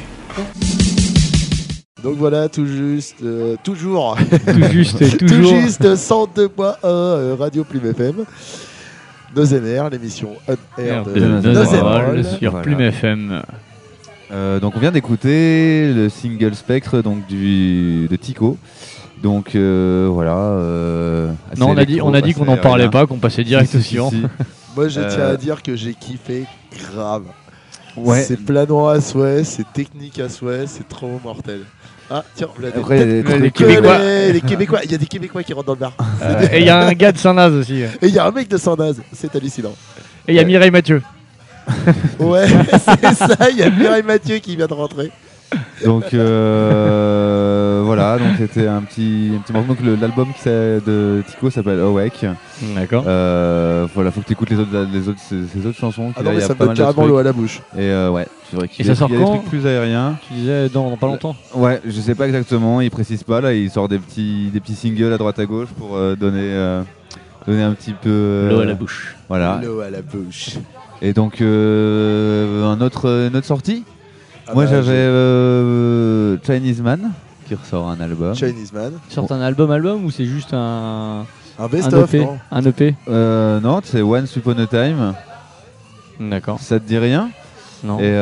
Donc voilà, tout juste, toujours. Tout juste, Tout juste 102.1 Radio Plume FM. Nos NR, l'émission On Air de Nos Émeraude NR. sur Plume FM. Donc on vient d'écouter le single Spectre donc de Tico. Donc voilà. Non, on a dit qu'on n'en parlait pas, qu'on passait direct au suivant. Moi je tiens à dire que j'ai kiffé grave. Ouais. C'est planant à souhait, c'est technique à souhait, c'est trop mortel. Ah tiens, vous l'avez Après, les Québécois. Les Québécois, il y a des Québécois qui rentrent dans le bar. Et il y a un gars de Saint-Naz aussi. Et il y a un mec de Saint-Naz, c'est hallucinant. Et il y a Mireille Mathieu. Ouais, c'est ça, il y a Mireille Mathieu qui vient de rentrer. Donc voilà, donc c'était un petit morceau. Donc l'album de Tico s'appelle Awake. D'accord. Voilà, faut que tu écoutes ces autres chansons. Ah non, mais ça me donne carrément l'eau à la bouche. Et ouais, c'est vrai qu'il Et ça sort y a des quand trucs plus aériens. Tu disais dans pas longtemps. Ouais, je sais pas exactement, il précise pas là, il sort des petits singles à droite à gauche pour donner un petit peu l'eau à la bouche. Voilà. L'eau à la bouche. Et donc une autre sortie. Moi j'avais Chinese Man qui ressort un album. Chinese Man. Ils sortent un album ou c'est juste un best-of, EP, non un EP Non, c'est Once Upon a Time. D'accord. Ça te dit rien? Non. Et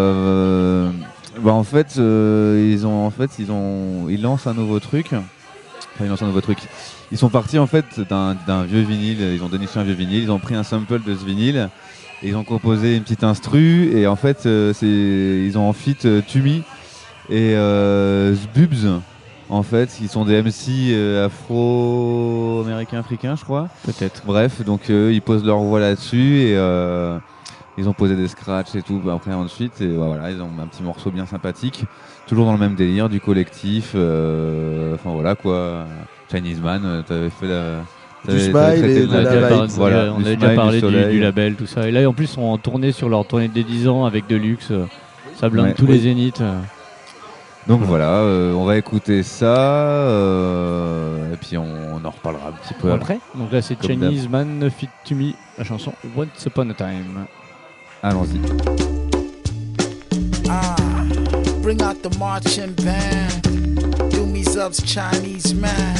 en fait, ils lancent un nouveau truc. Enfin, ils lancent un nouveau truc. Ils sont partis en fait d'un vieux vinyle. Ils ont donné sur un vieux vinyle. Ils ont pris un sample de ce vinyle. Et ils ont composé une petite instru. Et en fait, ils ont en feat Tumi et Zbubs. En fait, qui sont des MC afro-américains, africains, je crois. Peut-être. Bref, donc ils posent leur voix là-dessus et ils ont posé des scratchs et tout. Après, ensuite, et voilà, ils ont un petit morceau bien sympathique. Toujours dans le même délire, du collectif. Enfin voilà quoi. Chinese Man, t'avais fait du smile et de la vibe. Voilà, on avait déjà parlé du label, tout ça. Et là, en plus, ils sont en tournée sur leur tournée des 10 ans avec Deluxe. Ça blinde tous les zéniths. Donc voilà, on va écouter ça et puis on en reparlera un petit peu après. Donc là c'est Chinese Man Fit To Me, la chanson Once Upon a Time. Allons-y. Bring out the marching band. Do me subs Chinese man.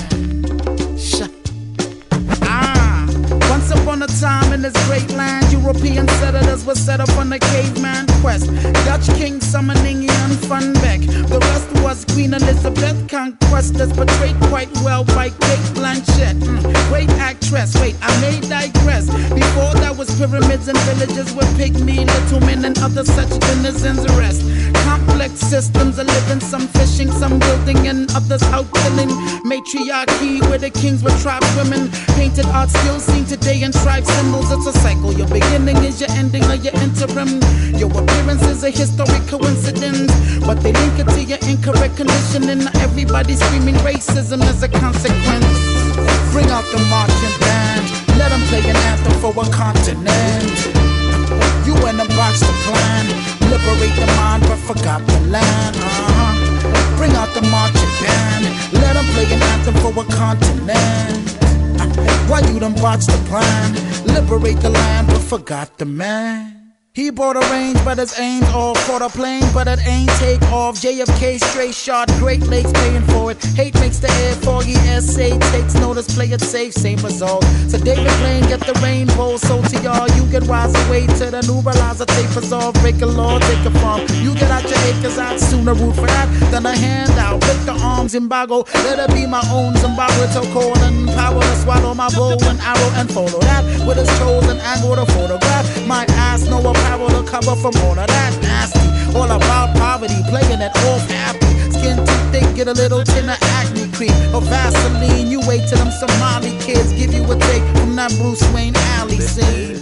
Once upon a time in this great land, European settlers were set up on the caveman quest. Dutch king summoning Jan van Beck. The rest was Queen Elizabeth, conquestors portrayed quite well by Kate Blanchett. Great actress, wait, I may digress. Before that was pyramids and villages with pygmy little men and other such denizens rest. Complex systems of living, some fishing, some building, and others out killing. Matriarchy where the kings were tribe women. Painted art still seen today in tribe symbols. It's a cycle. Your beginning is your ending or your interim. Your appearance is a historic coincidence, but they link it to your incorrect conditioning. Everybody screaming racism as a consequence. Bring out the marching band. Let them play an anthem for a continent. You in the box to plan. Liberate the mind but forgot the land. Bring out the marching band. Let them play an anthem for a continent. Why you done botched the plan? Liberate the land but forgot the man. He bought a range, but his aims all caught a plane, but it ain't take off. JFK straight shot, Great Lakes paying for it. Hate makes the air foggy, SA takes notice, play it safe, same result. So David Blaine get the rainbow, so to y'all, you get wise away to the new realizer, tape us off, break a law, take a farm. You get out your acres, I'd sooner root for that than a handout. Break the arms, embargo, let it be my own Zimbabwe to call and power to swallow my bow and arrow and follow that with his chosen angle to photograph. My ass know a power to cover from all of that nasty. All about poverty, playing it off happy. Skin too thick, get a little tin of acne cream or Vaseline. You wait till them Somali kids give you a take from that Bruce Wayne alley scene.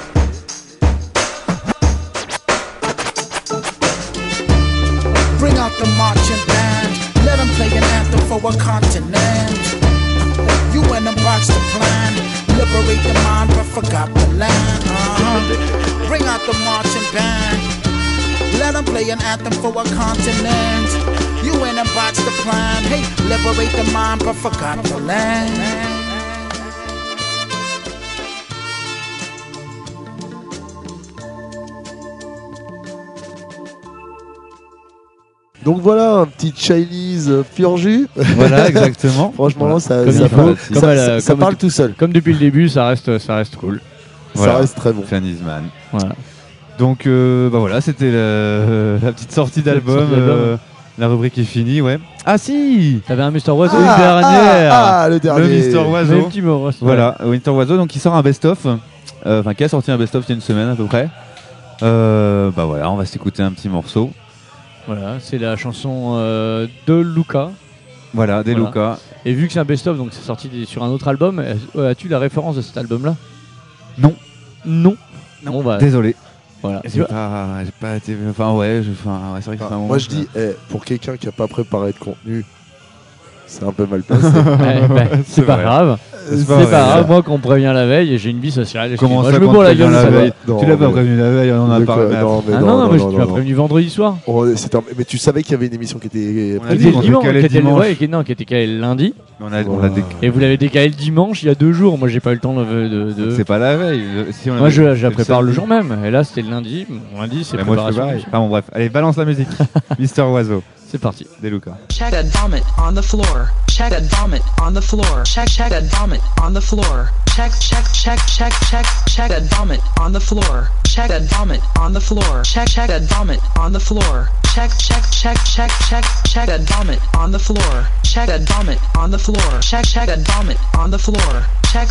Bring out the marching band. Let them play an anthem for a continent. You in the box to plan. Liberate the mind but forgot the land. Bring out not the marching band. Let them play an anthem for a continent. You went and botched the plan. Hey, liberate the mind, but forgot the land. Donc voilà, un petit Chinese pur jus. Voilà, exactement. Franchement, Voilà. ça, Comme ça, il faut. parle, Comme ça, à la- ça comme parle de- tout seul. Comme depuis le début, ça reste cool. Ça reste très bon. Chinese Man. Voilà. Donc bah voilà, c'était la petite sortie d'album. sortie d'album. La rubrique est finie, ouais. Ah si, T'avais un Mr. Oiseau. le dernier. le dernier. Le Mr. Oiseau. Même petit mot, ouais. Voilà, Winter Oiseau, donc il sort un best-of. Enfin, qui a sorti un best-of il y a une semaine à peu près. Bah voilà, on va s'écouter un petit morceau. Voilà, c'est la chanson de Luca. Voilà, des Voilà. Luca. Et vu que c'est un best-of, donc c'est sorti sur un autre album, as-tu la référence de cet album-là? Non. Non. Bon, bah, Désolé. voilà. J'ai pas été. Enfin, ouais, c'est vrai que c'est pas Moi je dis, pour quelqu'un qui a pas préparé de contenu, c'est un peu mal passé. Ouais, bah, c'est pas vrai. grave. C'est C'est pas pas vrai. grave. Moi, quand on me prévient la veille, et j'ai une vie sociale. Comment Moi, ça, je me quand bourre la tu préviens gueule la ça va. veille Tu l'as pas prévenu la veille, on en a parlé. Ah non, mais tu m'as prévenu vendredi soir. Mais tu savais qu'il y avait une émission qui était On a Qui dit était qu'on dimanche, décalait qui était dimanche. ouais, qui était calé le lundi. On a Et vous l'avez décalé le dimanche, il y a 2 jours. Moi, j'ai pas eu le temps de. C'est pas la veille. Si on Moi, avait- je la c'est prépare le samedi. jour même. Et là, c'était le lundi. Lundi, c'est Mais moi je fais préparation. pareil. Enfin bon bref, allez balance la musique. Mister Oiseau. C'est parti. Des Luca. Check that vomit on the floor. Check that vomit on the floor. Check that vomit on the floor. Check that vomit on the floor. Check that vomit on the floor. Check that vomit on the floor. Check that vomit on the floor. Check that vomit on the floor. Check that vomit on the floor. Check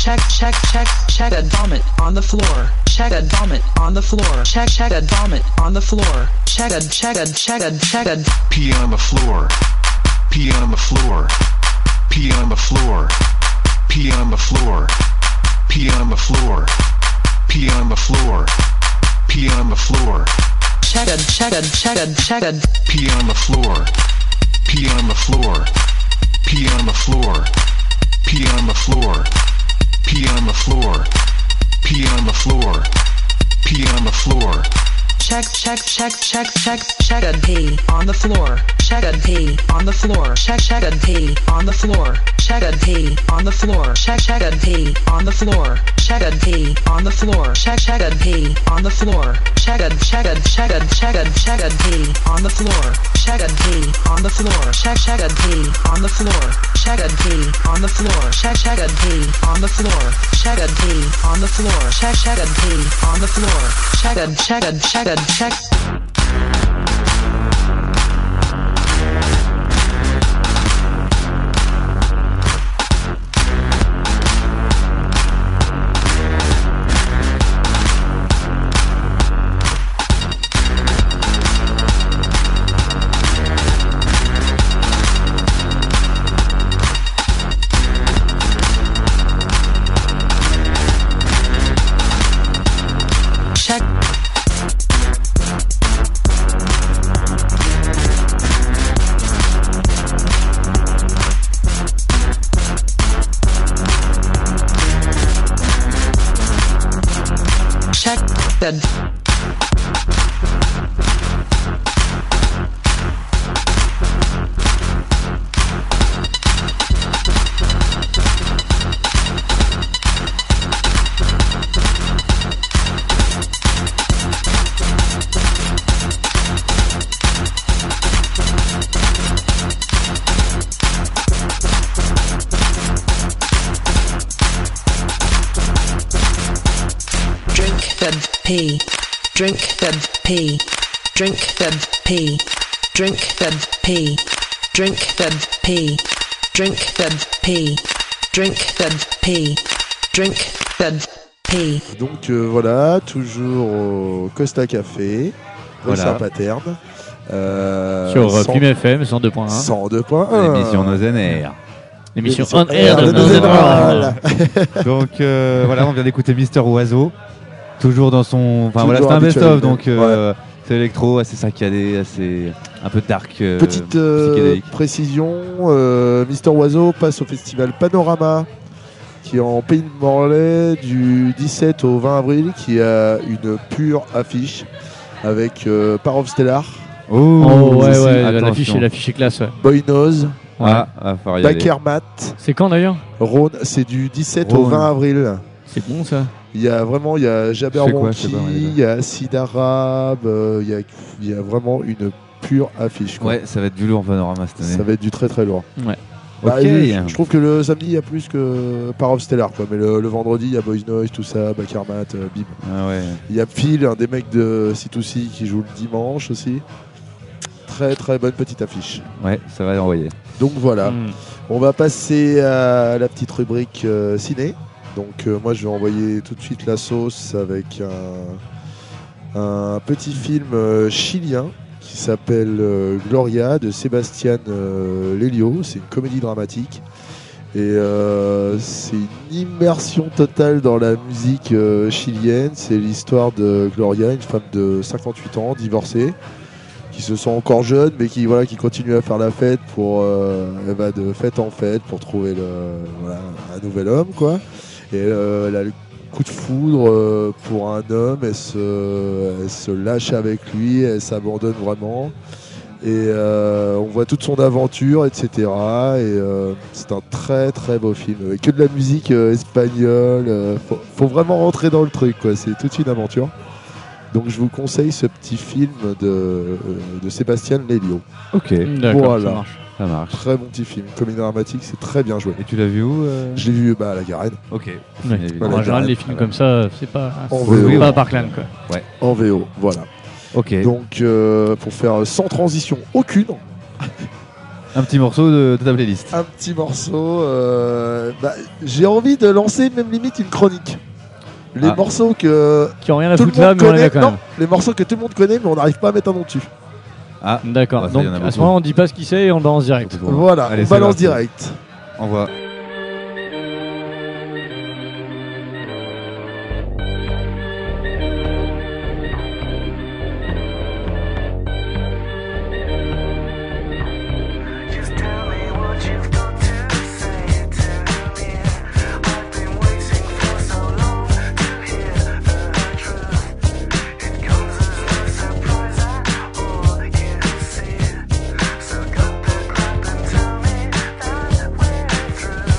that vomit on the floor. Check that vomit on the floor. Check that vomit on the floor. Check that. Pee on the floor. Pee on the floor. Pee on the floor. Pee on the floor. Pee on the floor. Pee on the floor. Pee on the floor. Check it. Pee on the floor. Pee on the floor. Pee on the floor. Pee on the floor. Pee on the floor. Pee on the floor. Pee on the floor. Check it. Pee on the floor. Check it. Pee on the floor. Check it. Pee on the floor. Check it. Pee on the floor. Check it. Pee on the floor. Check it. Pee on the floor. Check it. Pee on the floor. Check it. Pee on the floor. Check it. Pee on the floor. Check it. Pee on the floor. Check it. Pee on the floor. Check it. Pee on the floor. Check it. Pee on the floor. Check it. Pee on the floor. Check it. Check pee, drink then pee, drink then pee, drink then pee, drink then pee, drink then pee, drink then pee, drink then pee. Donc voilà, toujours au Costa Café, rue Voilà. Saint-Paterne. Sur Prime FM 102.1. 102.1. L'émission Nos NR. L'émission L'émission On Air de Nos Voilà. Donc voilà, on vient d'écouter Mister Oiseau. Toujours dans son. Enfin voilà, Toujours c'est un best-of, habituel, donc ouais. c'est électro, assez saccadé, assez. Un peu dark. Petite psychédélique. précision, Mister Oiseau passe au festival Panorama qui est en Pays de Morlaix du 17 au 20 avril, qui a une pure affiche avec Part of Stellar. Oh, ouais, Aussi. ouais, l'affiche est classe. Ouais. Boy Nose. Ah, faut y aller. Bakermat. C'est quand d'ailleurs Rhône, c'est du 17 au Rhône. 20 avril. C'est bon ça. Il y a vraiment, il y a C'est quoi, Jabberwocky, je sais pas, ouais, il y a Sid Arab, il y a vraiment une pure affiche. Quoi. Ouais, ça va être du lourd Panorama cette année. Ça va être du très très lourd. Ouais. Bah, Ok. je trouve que le samedi il y a plus que Part of Stellar, quoi. Mais le vendredi il y a Boys Noise, tout ça, Bakermat, Bib. Ah ouais. Il y a Phil, un des mecs de C2C qui joue le dimanche aussi. Très très bonne petite affiche. Ouais, ça va envoyer. Donc voilà. Mm. On va passer à la petite rubrique ciné. Donc moi je vais envoyer tout de suite la sauce avec un petit film chilien qui s'appelle Gloria de Sébastien Lelio. C'est une comédie dramatique et c'est une immersion totale dans la musique chilienne. C'est l'histoire de Gloria, une femme de 58 ans, divorcée, qui se sent encore jeune mais qui continue à faire la fête elle va de fête en fête pour trouver un nouvel homme, quoi. Et elle a le coup de foudre pour un homme, elle se lâche avec lui, elle s'abandonne vraiment. Et on voit toute son aventure, etc. Et c'est un très très beau film, avec que de la musique espagnole. Faut vraiment rentrer dans le truc, quoi. C'est toute une aventure. Donc je vous conseille ce petit film de Sébastien Lelio. Ok, D'accord, voilà. ça marche. Très bon petit film, comédie dramatique, c'est très bien joué. Et tu l'as vu où Je l'ai vu à la Garenne. Ok. Ouais. Voilà, En général, les voilà. films comme ça, c'est pas En VO. pas à Parkland quoi. Ouais. En VO, voilà. Ok. Donc pour faire sans transition aucune, Un petit morceau de ta playlist. un petit morceau, j'ai envie de lancer même limite une chronique. Les Ah. morceaux Qui ont rien à tout le foutre là, monde mais on est connaît, là quand non, même. les morceaux que tout le monde connaît mais on n'arrive pas à mettre un nom dessus. Ah, D'accord. bah, ça, Donc y en a à ce beaucoup. moment-là, on dit pas ce qu'il c'est et on balance direct. Voilà, Allez, on c'est balance parti. direct. Envoie. So cut the crap and tell me that we're through.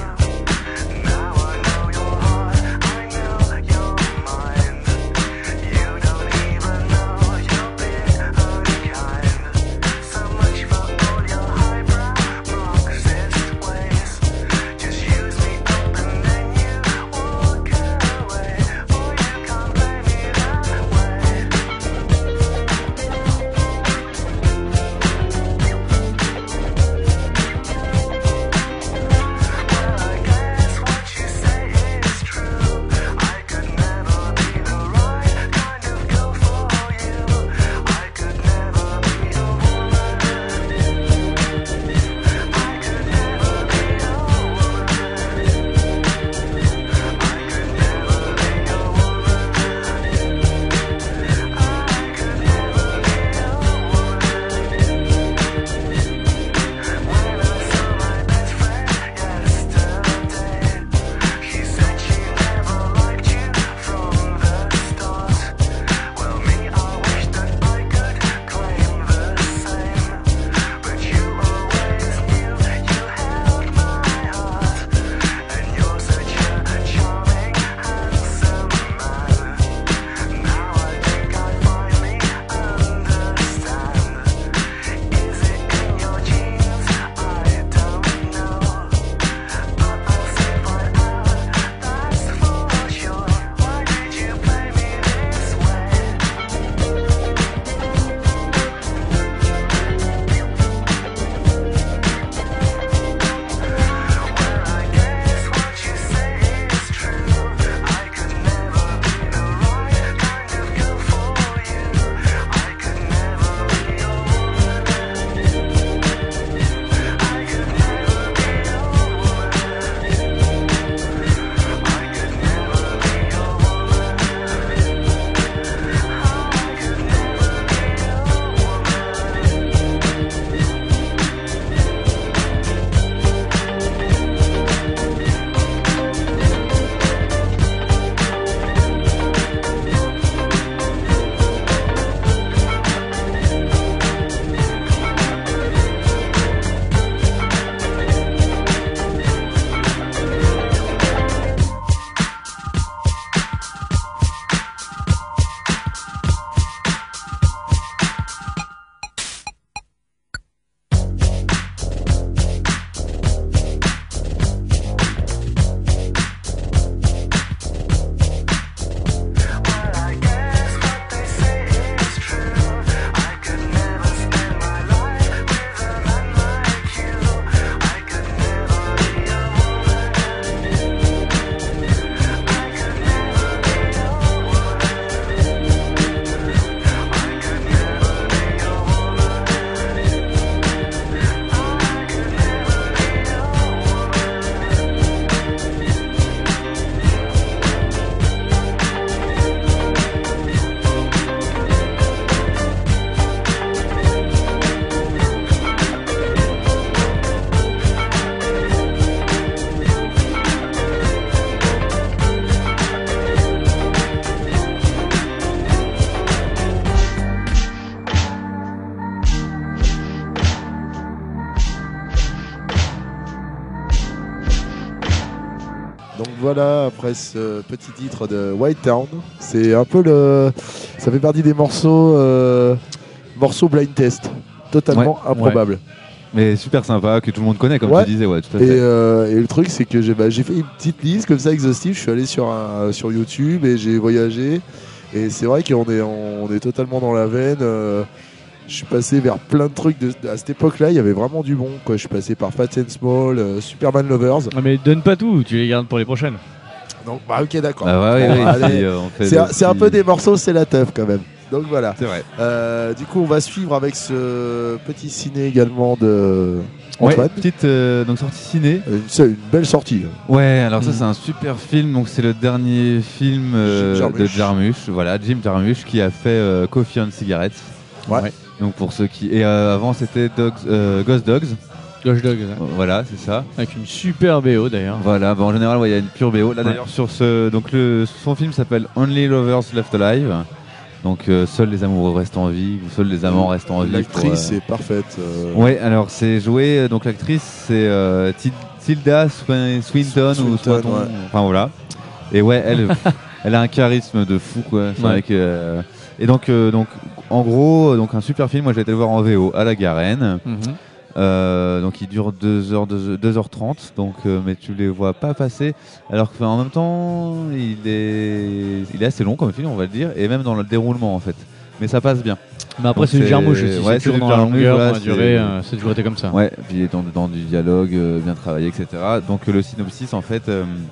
voilà, après ce petit titre de White Town. C'est un peu le. Ça fait partie des morceaux blind test. Totalement Ouais, improbable. ouais. Mais super sympa, que tout le monde connaît, comme Ouais. tu disais, ouais, tout à Et fait. le truc, c'est que j'ai fait une petite liste comme ça exhaustive. Je suis allé sur YouTube et j'ai voyagé. Et c'est vrai qu'on est totalement dans la veine. Je suis passé vers plein de trucs. À cette époque-là, il y avait vraiment du bon, quoi. Je suis passé par Fat and Small, Superman Lovers. Ah, mais donne pas tout, tu les gardes pour les prochaines. Donc, bah, ok, d'accord. Ah ouais, Bon, oui, allez. si, on fait C'est un peu des morceaux, c'est la teuf quand même. Donc voilà. C'est vrai. Du coup, on va suivre avec ce petit ciné également de Ouais, Antoine. petite donc sortie ciné. Une belle sortie. Ouais, alors ça c'est un super film. Donc c'est le dernier film de Jarmusch. Voilà, Jim Jarmusch qui a fait Coffee and Cigarettes. Ouais. Donc pour ceux qui et avant c'était Ghost Dogs. Ghost Dogs. Ouais. Voilà, c'est ça. Avec une super BO d'ailleurs. Voilà, bah, en général, il y a une pure BO. Là d'ailleurs sur son film s'appelle Only Lovers Left Alive. Donc seuls les amoureux restent en vie, ou seuls les amants restent en vie. L'actrice est parfaite. Ouais, alors c'est joué. Donc l'actrice c'est Tilda Swinton ou Swinton. Ouais. Enfin voilà. Et ouais, elle a un charisme de fou quoi. C'est vrai que, et donc en gros donc un super film. Moi j'ai été le voir en VO à la Garenne. Donc il dure 2h30 donc mais tu les vois pas passer alors qu'en même temps il est assez long comme film on va le dire et même dans le déroulement en fait mais ça passe bien. Mais après, c'est du Jarmusch aussi, c'est toujours dans la longueur, dans la durée, c'est toujours été comme ça. Ouais, puis il est dans du dialogue bien travaillé etc. Donc le synopsis en fait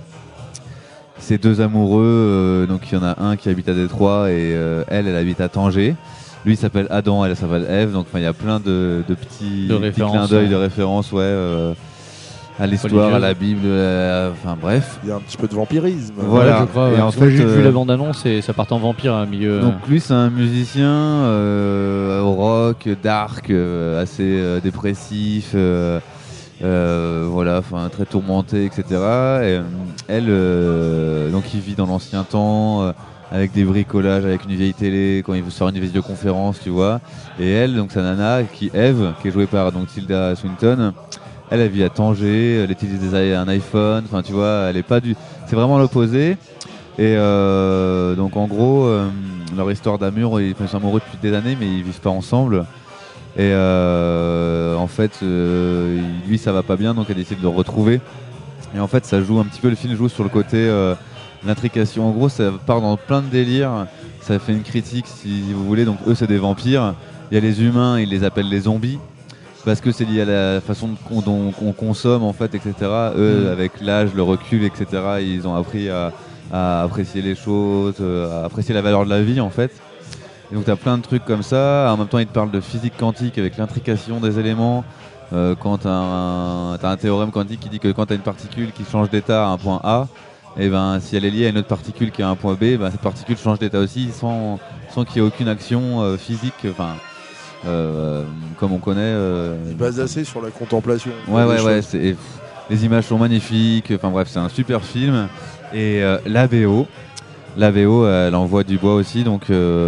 c'est deux amoureux donc il y en a un qui habite à Détroit et elle habite à Tanger. Lui il s'appelle Adam, elle s'appelle Ève, donc il y a plein de petits clins d'œil, de références à l'histoire, à la Bible, enfin bref. Il y a un petit peu de vampirisme. Voilà, je crois, et en fait, fait, j'ai vu la bande-annonce et ça part en vampire à milieu. Donc lui c'est un musicien rock, dark, assez dépressif, voilà, enfin très tourmenté, etc. Et elle, donc il vit dans l'ancien temps. Avec des bricolages, avec une vieille télé, quand il veut faire une vidéoconférence, tu vois. Et elle, donc sa nana, Ève, qui est jouée par donc Tilda Swinton, elle vit à Tanger, elle utilise un iPhone, enfin tu vois, elle est pas du. C'est vraiment l'opposé. Et donc en gros, leur histoire d'amour, ils sont amoureux depuis des années, mais ils vivent pas ensemble. Et en fait, lui ça va pas bien, donc elle décide de le retrouver. Et en fait, ça joue un petit peu, le film joue sur le côté. L'intrication, en gros, ça part dans plein de délires. Ça fait une critique, si vous voulez. Donc, eux, c'est des vampires. Il y a les humains, ils les appellent les zombies. Parce que c'est lié à la façon dont on consomme, en fait, etc. Eux, avec l'âge, le recul, etc., ils ont appris à apprécier les choses, à apprécier la valeur de la vie, en fait. Et donc, tu as plein de trucs comme ça. En même temps, ils te parlent de physique quantique avec l'intrication des éléments. Quand tu as un théorème quantique qui dit que quand tu as une particule qui change d'état à un point A, et ben si elle est liée à une autre particule qui a un point B, ben cette particule change d'état aussi sans qu'il y ait aucune action physique, comme on connaît. Il base assez sur la contemplation. Ouais, les images sont magnifiques. Enfin bref, c'est un super film. Et la VO, elle envoie du bois aussi, donc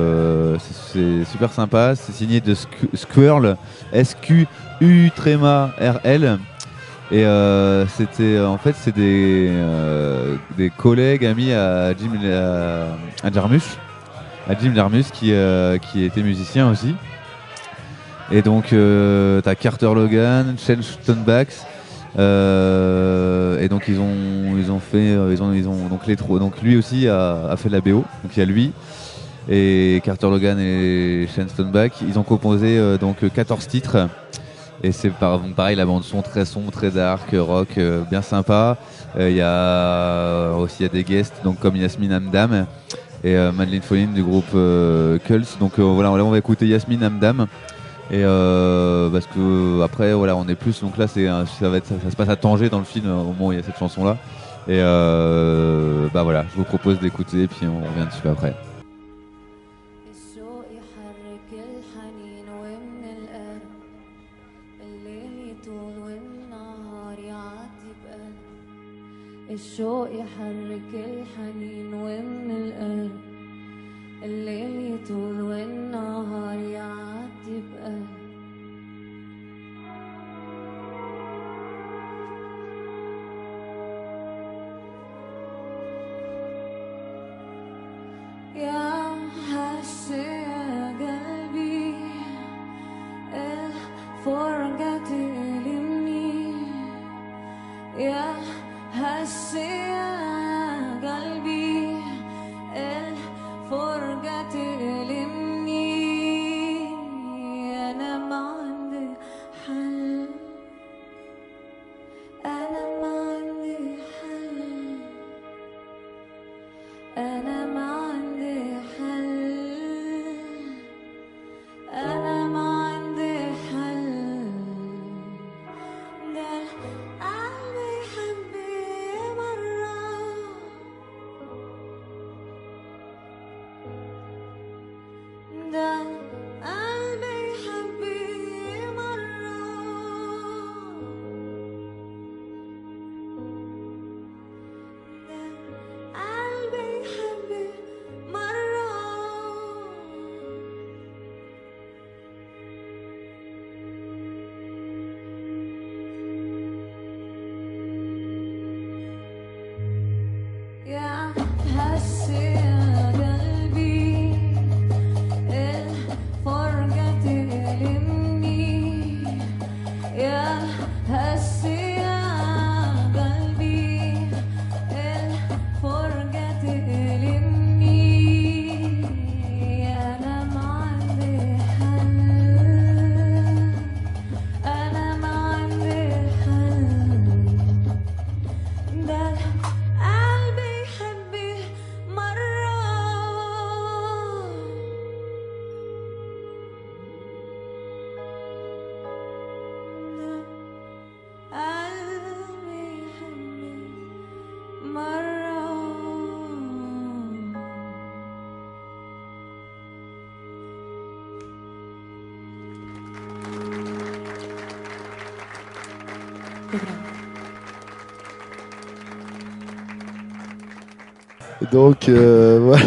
c'est super sympa. C'est signé de Squirrel, SQU-RL. Et c'était en fait c'est des collègues amis à Jim Jarmusch qui était musicien aussi. Et donc t'as Carter Logan, Shane Stoneback et donc ils ont fait donc les trois, donc lui aussi a fait la BO, donc il y a lui et Carter Logan et Shane Stoneback, ils ont composé donc 14 titres. Et c'est pareil, la bande son très sombre, très dark, rock, bien sympa. Il y a des guests, donc comme Yasmine Hamdam et Madeleine Folline du groupe Kults. Donc voilà, on va écouter Yasmine Hamdam. Et parce que après voilà, on est plus. Donc là, ça se passe à Tanger dans le film au moment où il y a cette chanson là. Et bah voilà, je vous propose d'écouter et puis on revient dessus après. الشوق يحرك الحنين ومن القلب الليل يطول والنهار يعدي بقلب يا هسي يا قلبي الفرقة تلمني يا هسي يا قلبي الفرقة تلمني أنا ما عندي حل أنا ما عندي حل أنا ما عندي حل أنا ما عندي حل ده قلبي يحبي مرة ده قلبي يحبي مرة قلبي يحبي مرة يا هسي يا قلبي الفرقة تلمني يا هسي يا قلبي الفرقة تلمني أنا ما عندي حل أنا ما عندي حل ده قلبي يحبي مرة قلبي يحبي مرة Donc voilà.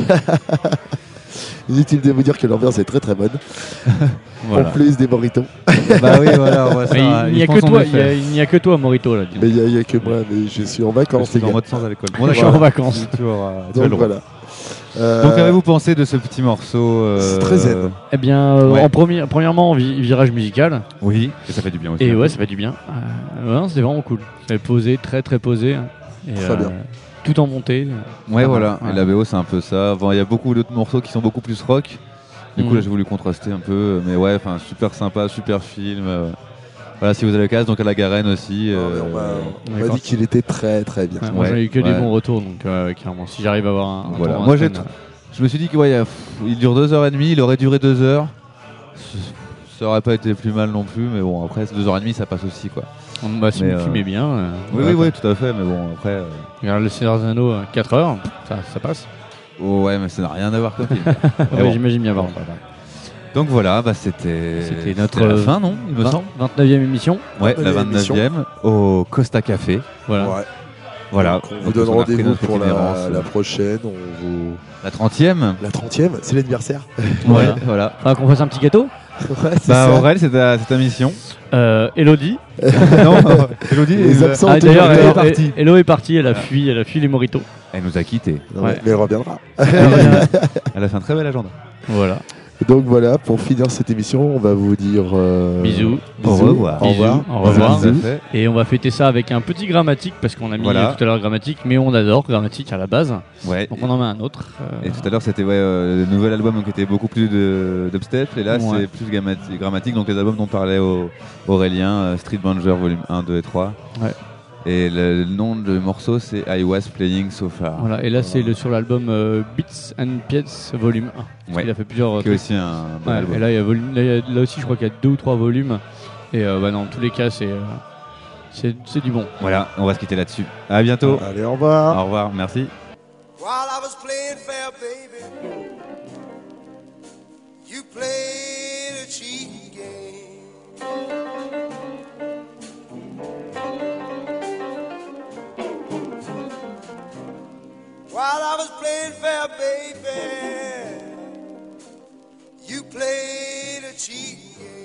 Inutile de vous dire que l'ambiance est très très bonne. Voilà. En plus des moritos. Bah oui, voilà, on voit ça. Mais il n'y a que toi, il n'y a que toi, Morito là. dis donc. Mais il n'y a que moi, mais je suis en vacances. Je suis les en gars. mode sans alcool. Moi, je suis en vacances. Tu auras Donc le droit. voilà. Donc, qu'avez-vous pensé de ce petit morceau C'est très zen. Eh bien, Ouais. premièrement, virage musical. Oui, et ça fait du bien aussi. Et ouais, ça fait du bien. Ouais, c'était vraiment cool. C'est posé, très très posé. Hein. Et, Très bien. Tout en montée. Ouais, voilà. Ouais. Et la BO, c'est un peu ça. Bon, il y a beaucoup d'autres morceaux qui sont beaucoup plus rock. Du coup, Mhm. là, j'ai voulu contraster un peu. Mais ouais, enfin, super sympa, super film. Voilà, si vous avez l'occasion, donc à la Garenne aussi. On m'a dit qu'il était très très bien. Ouais, moi, Ouais, j'ai eu que des ouais. bons retours, donc clairement, si j'arrive à avoir un Voilà. tour en Moi, semaine, je me suis dit que ouais, il dure 2h30, il aurait duré 2 heures. Ça aurait pas été plus mal non plus, mais bon, après 2h30, ça passe aussi quoi. Bah, si Mais, le film est bien. Oui, voilà, oui, tout à fait, mais bon, après. Regarde le Seigneur des Anneaux, 4 heures, ça passe. Oh, ouais, mais ça n'a rien à voir comme film. Mais Ouais, bon. j'imagine bien. Bon. Donc voilà, bah c'était notre la fin, non il me semble 29e émission. Ouais, la 29e au Costa Café. Voilà. Ouais. Voilà. Donc, on vous Donc, donne on a pris rendez-vous notre pour itinérance, la prochaine. On vous... La 30e. La 30e, c'est l'anniversaire. Ouais, voilà. Faudra qu'on fasse un petit gâteau. Ouais, c'est Bah ça. Aurel, c'est ta mission. Elodie. Non, Elodie Les absents Ah, d'ailleurs, toujours Elo là. est partie. Elo est partie, elle a fui les moritos. Elle nous a quittés. Non, mais elle reviendra. Elle a fait un très bel agenda. Voilà. Donc voilà, pour finir cette émission, on va vous dire Bisous. Au revoir. Au revoir. Au revoir. Tout à fait. Et on va fêter ça avec un petit grammatique parce qu'on a mis Voilà. tout à l'heure grammatique, mais on adore grammatique à la base. Ouais. Donc on en met un autre. Et tout à l'heure, c'était le nouvel album donc, qui était beaucoup plus dubstep. Et là, Ouais. c'est plus grammatique. Donc les albums dont parlait Aurélien, Street Banger volume 1, 2 et 3. Ouais. Et le nom du morceau, c'est I Was Playing So Far. Voilà. Et là, c'est sur l'album Beats and Piets volume 1. Parce Ouais. qu'il a fait plusieurs. Qui est trucs. aussi un bon Ouais, album. et là, il y a là aussi, je crois qu'il y a 2 ou 3 volumes. Et bah, dans tous les cas, c'est du bon. Voilà, on va se quitter là-dessus. À bientôt. Allez, au revoir. Au revoir, merci. While I was playing fair, baby, you played a cheating game. While I was playing fair, baby, you played a cheating game.